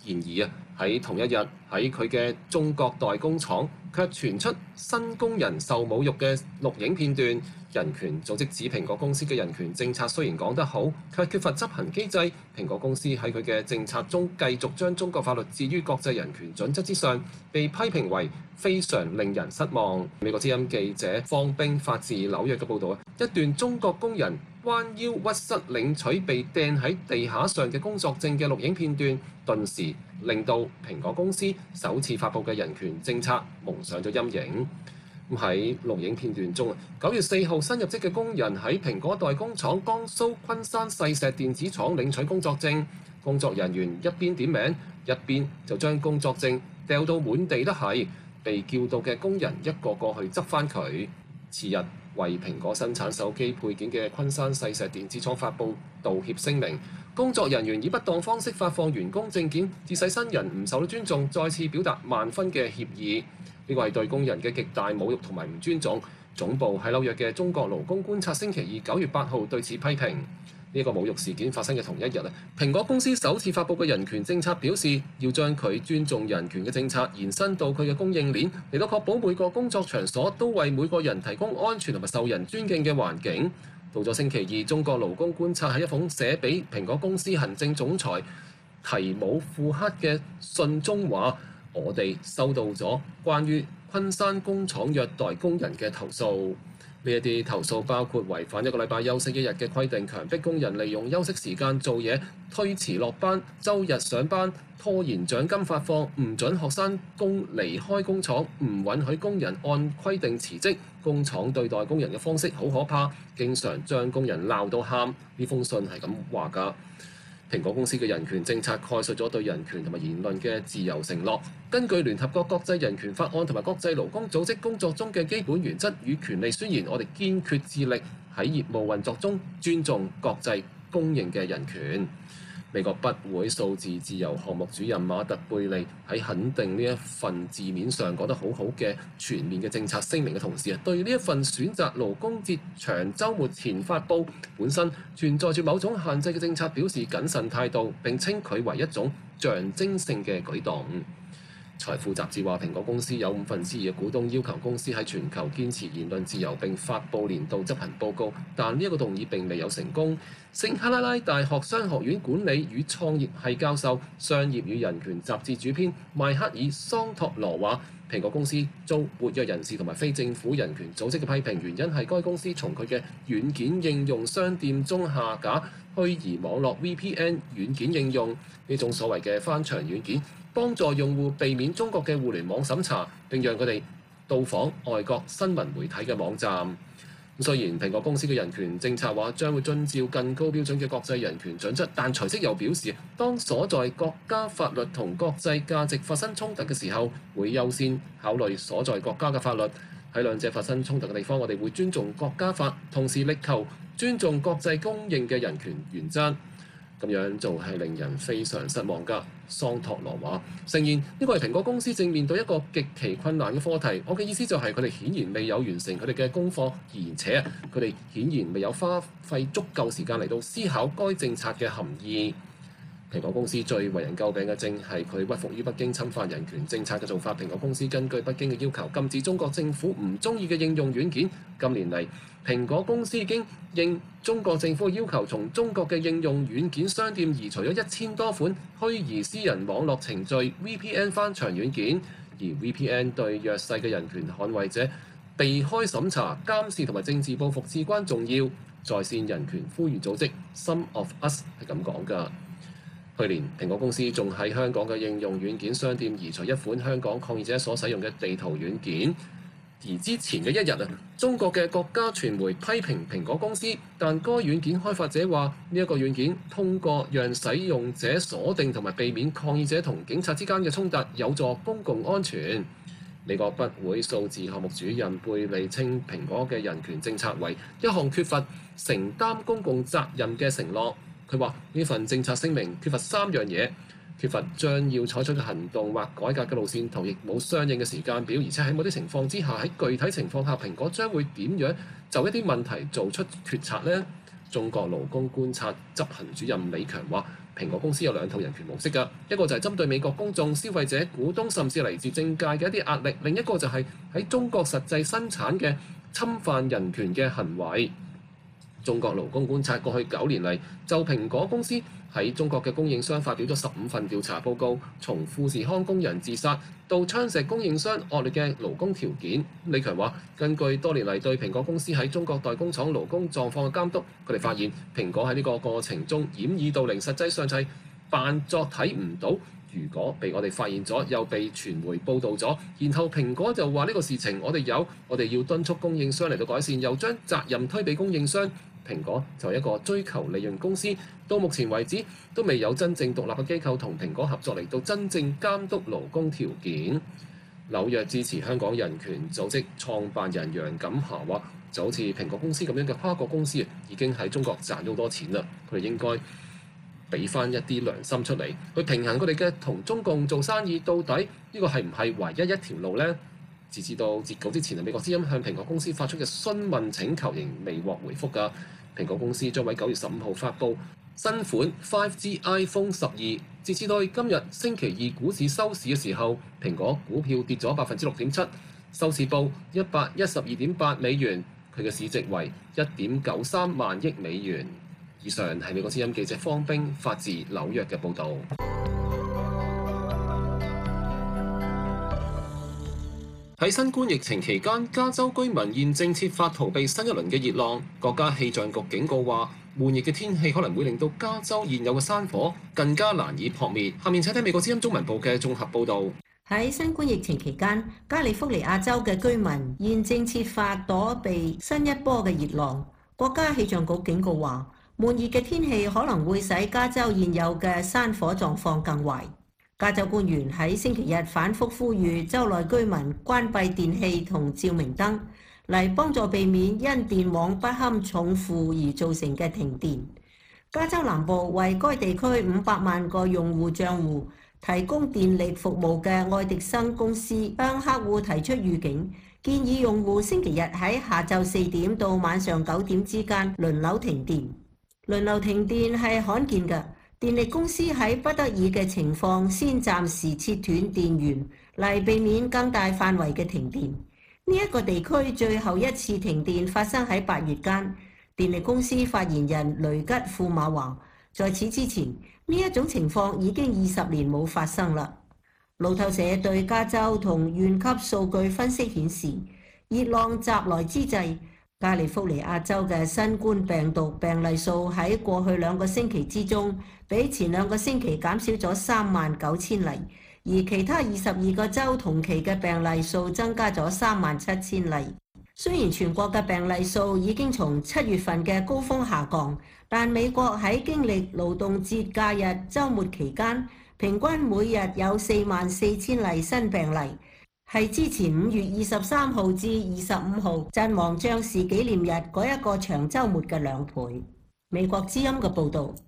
然而啊，喺同一日喺佢嘅中國代工廠卻傳出新工人受侮辱嘅錄影片段。人權組織指蘋果公司嘅人權政策雖然講得好，卻缺乏執行機制。蘋果公司喺佢嘅政策中繼續將中國法律置於國際人權準則之上，被批評為非常令人失望。美國之音記者方冰發自紐約嘅報導，一段中國工人彎腰屈膝領取被掟喺地下上嘅工作證嘅錄影片段，頓時令到蘋果公司首次發布嘅人權政策蒙上咗陰影。喺錄影片段中，9月4號新入職嘅工人喺蘋果代工廠江蘇昆山細石電子廠領取工作證，工作人員一邊點名，一邊就將工作證掉到滿地都係，被叫到嘅工人一個個去執返佢。次日，為蘋果生產手機配件嘅昆山細石電子廠發布道歉聲明，工作人員以不當方式發放員工證件，致使新人唔受到尊重，再次表達萬分嘅歉意。呢個係對工人嘅極大侮辱同埋唔尊重。總部喺紐約嘅中國勞工觀察星期二9月8號對此批評。呢個侮辱事件發生嘅同一日啊，蘋果公司首次發布嘅人權政策表示，要將佢尊重人權嘅政策延伸到佢嘅供應鏈，嚟到確保每個工作場所都為每個人提供安全同埋受人尊敬嘅環境。到咗星期二，中國勞工觀察喺一封寫俾蘋果公司行政總裁提姆庫克嘅信中話：我哋收到咗關於昆山工廠虐待工人嘅投訴，呢一啲投訴包括違反1個禮拜休息1日嘅規定，強迫工人利用休息時間做嘢，推遲落班、週日上班、拖延獎金發放、唔准學生工離開工廠、唔允許工人按規定辭職。工廠對待工人嘅方式好可怕，經常將工人鬧到喊。呢封信係咁話㗎。蘋果公司嘅人權政策概述咗對人權同埋言論嘅自由承諾。根據聯合國國際人權法案同埋國際勞工組織工作中嘅基本原則與權利宣言，我哋堅決致力喺業務運作中尊重國際公認嘅人權。美國筆會數字自由項目主任馬特貝利喺肯定呢一份字面上講得好好嘅全面嘅政策聲明嘅同時，對呢一份選擇勞工節長週末前發布本身存在住某種限制嘅政策表示謹慎態度，並稱佢為一種象徵性嘅舉動。財富雜誌話，蘋果公司有2/5嘅股東要求公司喺全球堅持言論自由並發布年度執行報告，但呢一個動議並未有成功。聖克拉拉大學商學院管理與創業系教授、商業與人權雜誌主編邁克爾桑托羅話，蘋果公司遭活躍人士同埋非政府人權組織嘅批評，原因係該公司從佢嘅軟件應用商店中下架虛擬網絡 VPN 軟件應用，呢種所謂嘅翻牆軟件，幫助用戶避免中國嘅互聯網審查，並讓佢哋到訪外國新聞媒體嘅網站。雖然蘋果公司嘅人權政策話將會遵照更高標準嘅國際人權準則，但隨即又表示，當所在國家法律同國際價值發生衝突嘅時候，會優先考慮所在國家嘅法律。喺兩者發生衝突嘅地方，我哋會尊重國家法，同時力求尊重國際公認嘅人權原則。咁樣做係令人非常失望㗎。桑托羅話承認呢個係蘋果公司正面對一個極其困難嘅課題。我嘅意思就係佢哋顯然未有完成佢哋嘅功課，而且佢哋顯然未有花費足夠時間嚟到思考該政策嘅含義。蘋果公司最為人詬病嘅正係佢屈服於北京侵犯人權政策嘅做法。蘋果公司根據北京嘅要求，禁止中國政府唔中意嘅應用軟件。今年嚟，蘋果公司已經應中國政府嘅要求，從中國嘅應用軟件商店移除咗1000多款虛擬私人網絡程序 VPN 翻牆軟件。而 VPN 對弱勢嘅人權捍衛者避開審查、監視同埋政治報復至關重要。在線人權呼籲組織 Some of Us 係咁講㗎。去年，蘋果公司仲喺香港嘅應用軟件商店移除一款香港抗議者所使用嘅地圖軟件。而之前嘅一日啊，中國嘅國家傳媒批評蘋果公司，但該軟件開發者話呢一個軟件通過讓使用者鎖定同埋避免抗議者同警察之間嘅衝突，有助公共安全。美國筆會數字項目主任貝利稱蘋果嘅人權政策為一項缺乏承擔公共責任嘅承諾。佢話呢份政策聲明缺乏3樣嘢，缺乏將要採取嘅行動或改革嘅路線圖，亦冇相應嘅時間表，而且喺某啲情況之下，喺具體情況下，蘋果將會點樣就一啲問題做出決策呢？ 中國勞工觀察執行主任李強話：蘋果公司有兩套人權模式㗎，一個就係針對美國公眾、消費者、股東甚至嚟自政界嘅一啲壓力，另一個就係喺中國實際生產嘅侵犯人權嘅行為。中國勞工觀察過去9年嚟就蘋果公司喺中國嘅供應商發表咗15份調查報告，從富士康工人自殺到槍石供應商惡劣嘅勞工條件。李強話：根據多年嚟對蘋果公司喺中國代工廠勞工狀況嘅監督，佢哋發現蘋果喺呢個過程中掩耳盜鈴，實際上就係扮作睇唔到。如果被我哋發現咗，又被傳媒報導咗，然後蘋果就話呢個事情我哋要敦促供應商嚟到改善，又將責任推俾供應商。蘋果就係一個追求利潤公司，到目前為止都未有真正獨立嘅機構同蘋果合作嚟到真正監督勞工條件。紐約支持香港人權組織創辦人楊錦霞話：就好似蘋果公司咁樣嘅跨國公司已經喺中國賺咗好多錢啦，佢哋應該俾翻一啲良心出嚟，去平衡佢哋嘅同中共做生意。到底呢個係唔係唯一一條路呢？截至到截稿之前，美國之音向蘋果公司發出嘅詢問請求仍未獲回覆㗎。蘋果公司將喺9月15號發布新款 5G iPhone 12。截至到今日星期二股市收市嘅時候，蘋果股票跌咗6.7%，收市報112.8美元，佢嘅市值為1.93萬億美元。以上係美國之音記者方冰發自紐約嘅報導。喺新冠疫情期間，加州居民現正設法逃避新一輪嘅熱浪。國家氣象局警告話，悶熱嘅天氣可能會令到加州現有嘅山火更加難以撲滅。下面請睇美國之音中文部嘅綜合報導。 喺新冠疫情期間，加利福尼亞州嘅居民現正設法躲避新一波嘅熱浪。國家氣象局警告話，悶熱嘅天氣可能會使加州現有嘅山火狀況更壞。加州官員喺星期日反覆呼籲州內居民關閉電器同照明燈，嚟幫助避免因電網不堪重負而造成嘅停電。加州南部為該地區500萬個用戶帳戶提供電力服務嘅愛迪生公司向客戶提出預警，建議用戶星期日喺下晝4點到晚上9點之間輪流停電。輪流停電係罕見嘅。電力公司喺不得已嘅情況先暫時切斷電源，嚟避免更大範圍嘅停電。呢一個地區最後一次停電發生喺8月間。電力公司發言人雷吉庫馬話，在此之前，呢一種情況已經20年冇發生啦。路透社對加州同縣級數據分析顯示，熱浪襲來之際，加利福尼亞州嘅新冠病毒病例數喺過去2個星期之中，比前2個星期減少咗39000例，而其他22個州同期嘅病例數增加咗37000例。雖然全國嘅病例數已經從7月份嘅高峰下降，但美國喺經歷勞動節假日週末期間，平均每日有44000例新病例，係之前5月23號至25號陣亡將士紀念日嗰一個長週末嘅2倍。美國之音嘅報導。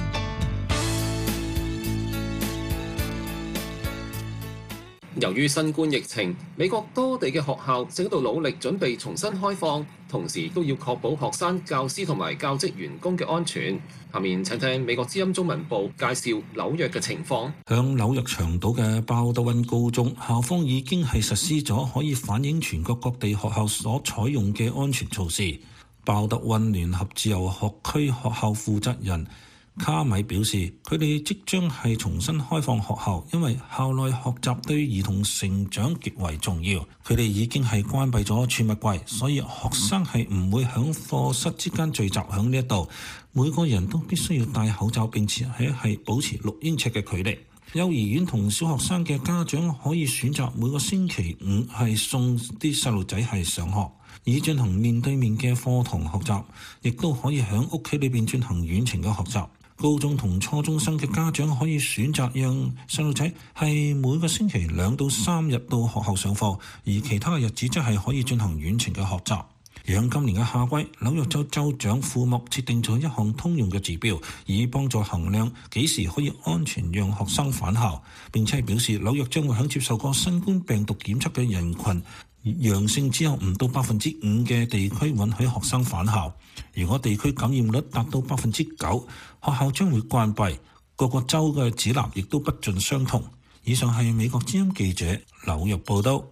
由於新冠疫情，美國多地嘅學校正喺度努力準備重新開放，同時都要確保學生、教師同埋教職員工嘅安全。下面請聽美國之音中文部介紹紐約嘅情況。 響紐約長島嘅鮑德溫高中，校方已經係實施咗可以反映全國各地學校所採用嘅安全措施。鮑德溫聯合自由學區學校負責人卡米表示，佢哋即將係重新開放學校，因為校內學習對兒童成長極為重要。佢哋已經係關閉咗儲物櫃，所以學生係唔會響課室之間聚集響呢一度。每個人都必須要戴口罩，並且係保持6英尺嘅距離。幼兒園同小學生嘅家長可以選擇每個星期5係送啲細路仔係上學，以進行面對面嘅課堂學習，亦都可以喺屋企裏邊進行遠程嘅學習。高中同初中生嘅家長可以選擇讓細路仔係每個星期2到3日到學校上課，而其他嘅日子則係可以進行遠程嘅學習。 響今年嘅夏季，紐約州州長庫莫設定咗一項通用嘅指標，以幫助衡量幾時可以安全讓學生返校。並且表示紐約將會響接受過新冠病毒檢測嘅人群陽性只有唔到5%嘅地區允許學生返校。如果地區感染率達到9%，學校將會關閉。各個州嘅指南亦都不盡相同。以上係美國之音記者紐約報道。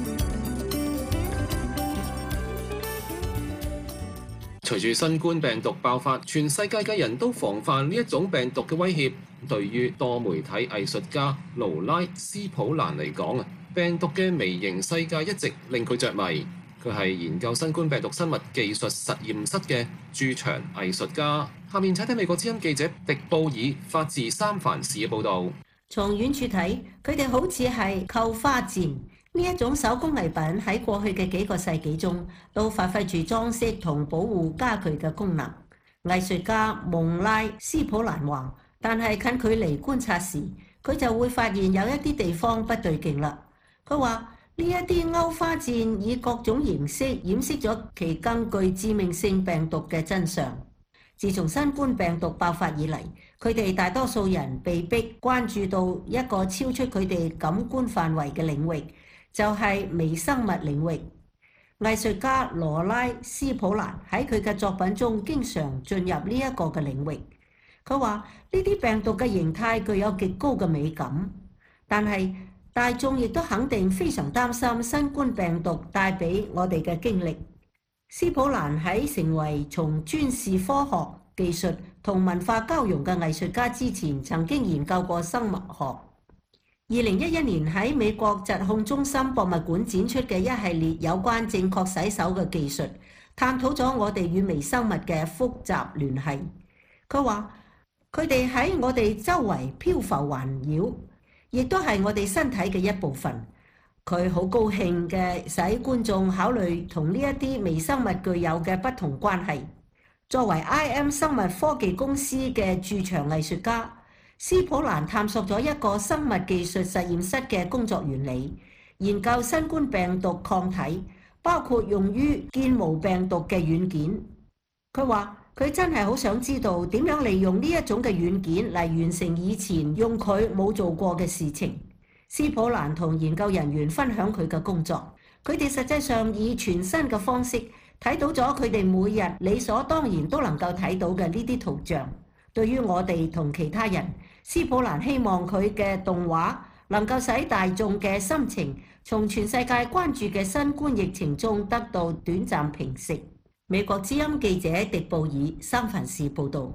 隨住新冠病毒爆發，全世界嘅人都防範呢一種病毒嘅威脅。對於多媒體藝術家勞拉斯普蘭嚟講，病毒嘅微型世界一直令佢着迷。佢係研究新冠病毒生物技術實驗室嘅駐場藝術家。下面請睇美國之音記者迪布爾發自三藩市嘅報導。 從遠處睇，佢哋好似係扣花箭。呢一種手工藝品喺過去嘅幾個世紀中都發揮住裝飾同保護家具嘅功能。藝術家蒙拉斯普蘭話，但係近距離觀察時，佢就會發現有一啲地方不對勁啦。佢話呢一啲勾花箭以各種形式掩飾咗其更具致命性病毒嘅真相。自從新冠病毒爆發以嚟，佢哋大多數人被逼關注到一個超出佢哋感官範圍嘅領域，就係微生物領域。藝術家羅拉斯普蘭喺佢嘅作品中經常進入呢一個嘅領域。佢話呢啲病毒嘅形態具有極高嘅美感，但係大眾亦都肯定非常擔心新冠病毒帶俾我哋嘅經歷。斯普蘭喺成為從專事科學、技術同文化交融嘅藝術家之前，曾經研究過生物學。2011年喺美國疾控中心博物館展出嘅一系列有關正確洗手嘅技術，探討咗我哋與微生物嘅複雜聯繫。佢話佢哋喺我哋周圍漂浮環繞，亦都係我哋身體嘅一部分。佢好高興嘅使觀眾考慮同呢一啲微生物具有嘅不同關係。作為 IM 生物科技公司嘅駐場藝術家，斯普蘭探索咗一個生物技術實驗室嘅工作原理，研究新冠病毒抗體，包括用於建模病毒嘅軟件。佢話佢真係好想知道點樣利用呢一種嘅軟件嚟完成以前用佢冇做過嘅事情。斯普蘭同研究人員分享佢嘅工作，佢哋實際上以全新嘅方式睇到咗佢哋每日理所當然都能夠睇到嘅呢啲圖像。對於我哋同其他人，斯普蘭希望佢嘅動畫能夠使大眾嘅心情從全世界關注嘅新冠疫情中得到短暫平息。美國之音記者迪布爾三藩市報導。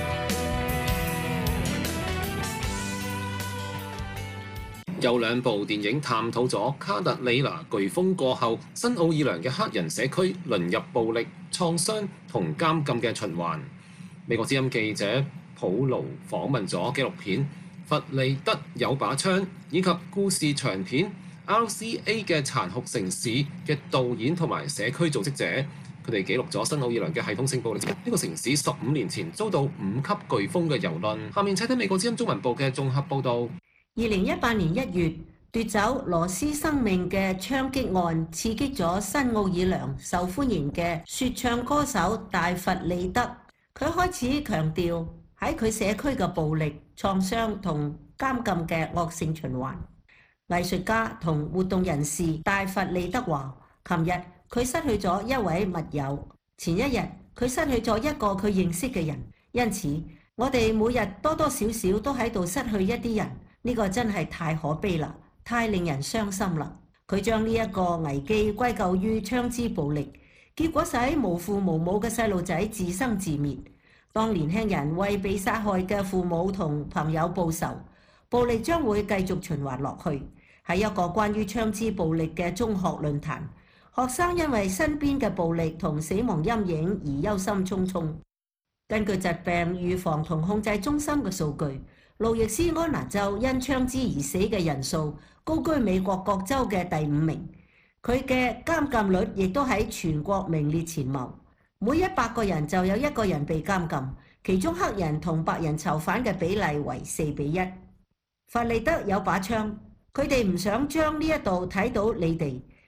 有兩部電影探討咗卡特里娜颶風過後新奧爾良嘅黑人社區淪入暴力、創傷同監禁嘅循環。美國之音記者普勞訪問咗紀錄片《弗利德有把槍》以及故事長片《RCA 嘅殘酷城市》嘅導演同埋社區組織者，佢哋記錄咗新奧爾良嘅系統性暴力。呢個城市15年前遭到5級颶風嘅蹂躪。下面請睇美國之音中文部嘅綜合報導。 2018年1月，奪走羅斯生命嘅槍擊案刺激咗新奧爾良受歡迎嘅說唱歌手大弗利德。佢開始強調喺佢社區嘅暴力、創傷同監禁嘅惡性循環。藝術家同活動人士大弗利德話，琴日佢失去咗一位密友，前一日佢失去咗一個佢認識嘅人。因此，我哋每日多多少少都喺度失去一啲人，呢個真係太可悲啦，太令人傷心啦。佢將呢一個危機歸咎於槍支暴力。結果使無父無母嘅細路仔自生自滅。當年輕人為被殺害嘅父母同朋友報仇，暴力將會繼續循環落去。喺一個關於槍支暴力嘅中學論壇，學生因為身邊嘅暴力同死亡陰影而憂心忡忡。根據疾病預防同控制中心嘅數據，路易斯安那州因槍支而死嘅人數高居美國各州嘅第5名。佢嘅監禁率亦都喺全國名列前茅，每100個人就有1個人被監禁，其中黑人同白人囚犯嘅比例為4:1。弗利德有把槍，佢哋唔想將呢一度睇到你哋，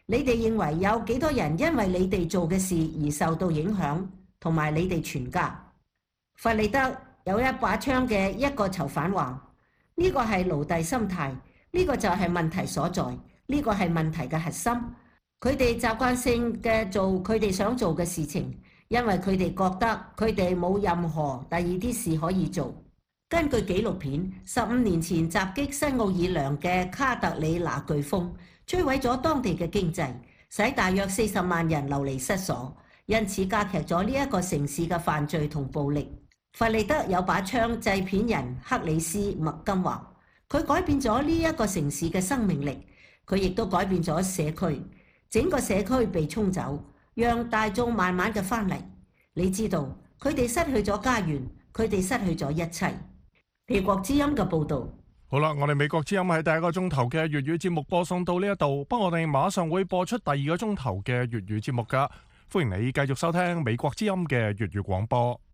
你哋認為有幾多人因為你哋做嘅事而受到影響，同埋你哋全家？弗利德有一把槍嘅一個囚犯話：呢個係奴隸心態，呢個就係問題所在，呢個係問題嘅核心。佢哋習慣性嘅做佢哋想做嘅事情，因為佢哋覺得佢哋冇任何第二啲事可以做。根據紀錄片，15年前襲擊新奧爾良嘅卡特里娜颶風，摧毀咗當地嘅經濟，使大約40萬人流離失所，因此加劇咗呢一個城市嘅犯罪同暴力。弗利德有把槍製片人克里斯麥金話：佢改變咗呢一個城市嘅生命力，佢亦都改變咗社區，整個社區被沖走，讓大眾慢慢嘅翻嚟。你知道，佢哋失去咗家園，佢哋失去咗一切。美國之音嘅報導。 好啦，我哋美國之音喺第一個鐘頭嘅粵語節目播送到呢一度，不過我哋馬上會播出第二個鐘頭嘅粵語節目㗎。歡迎你繼續收聽美國之音嘅粵語廣播。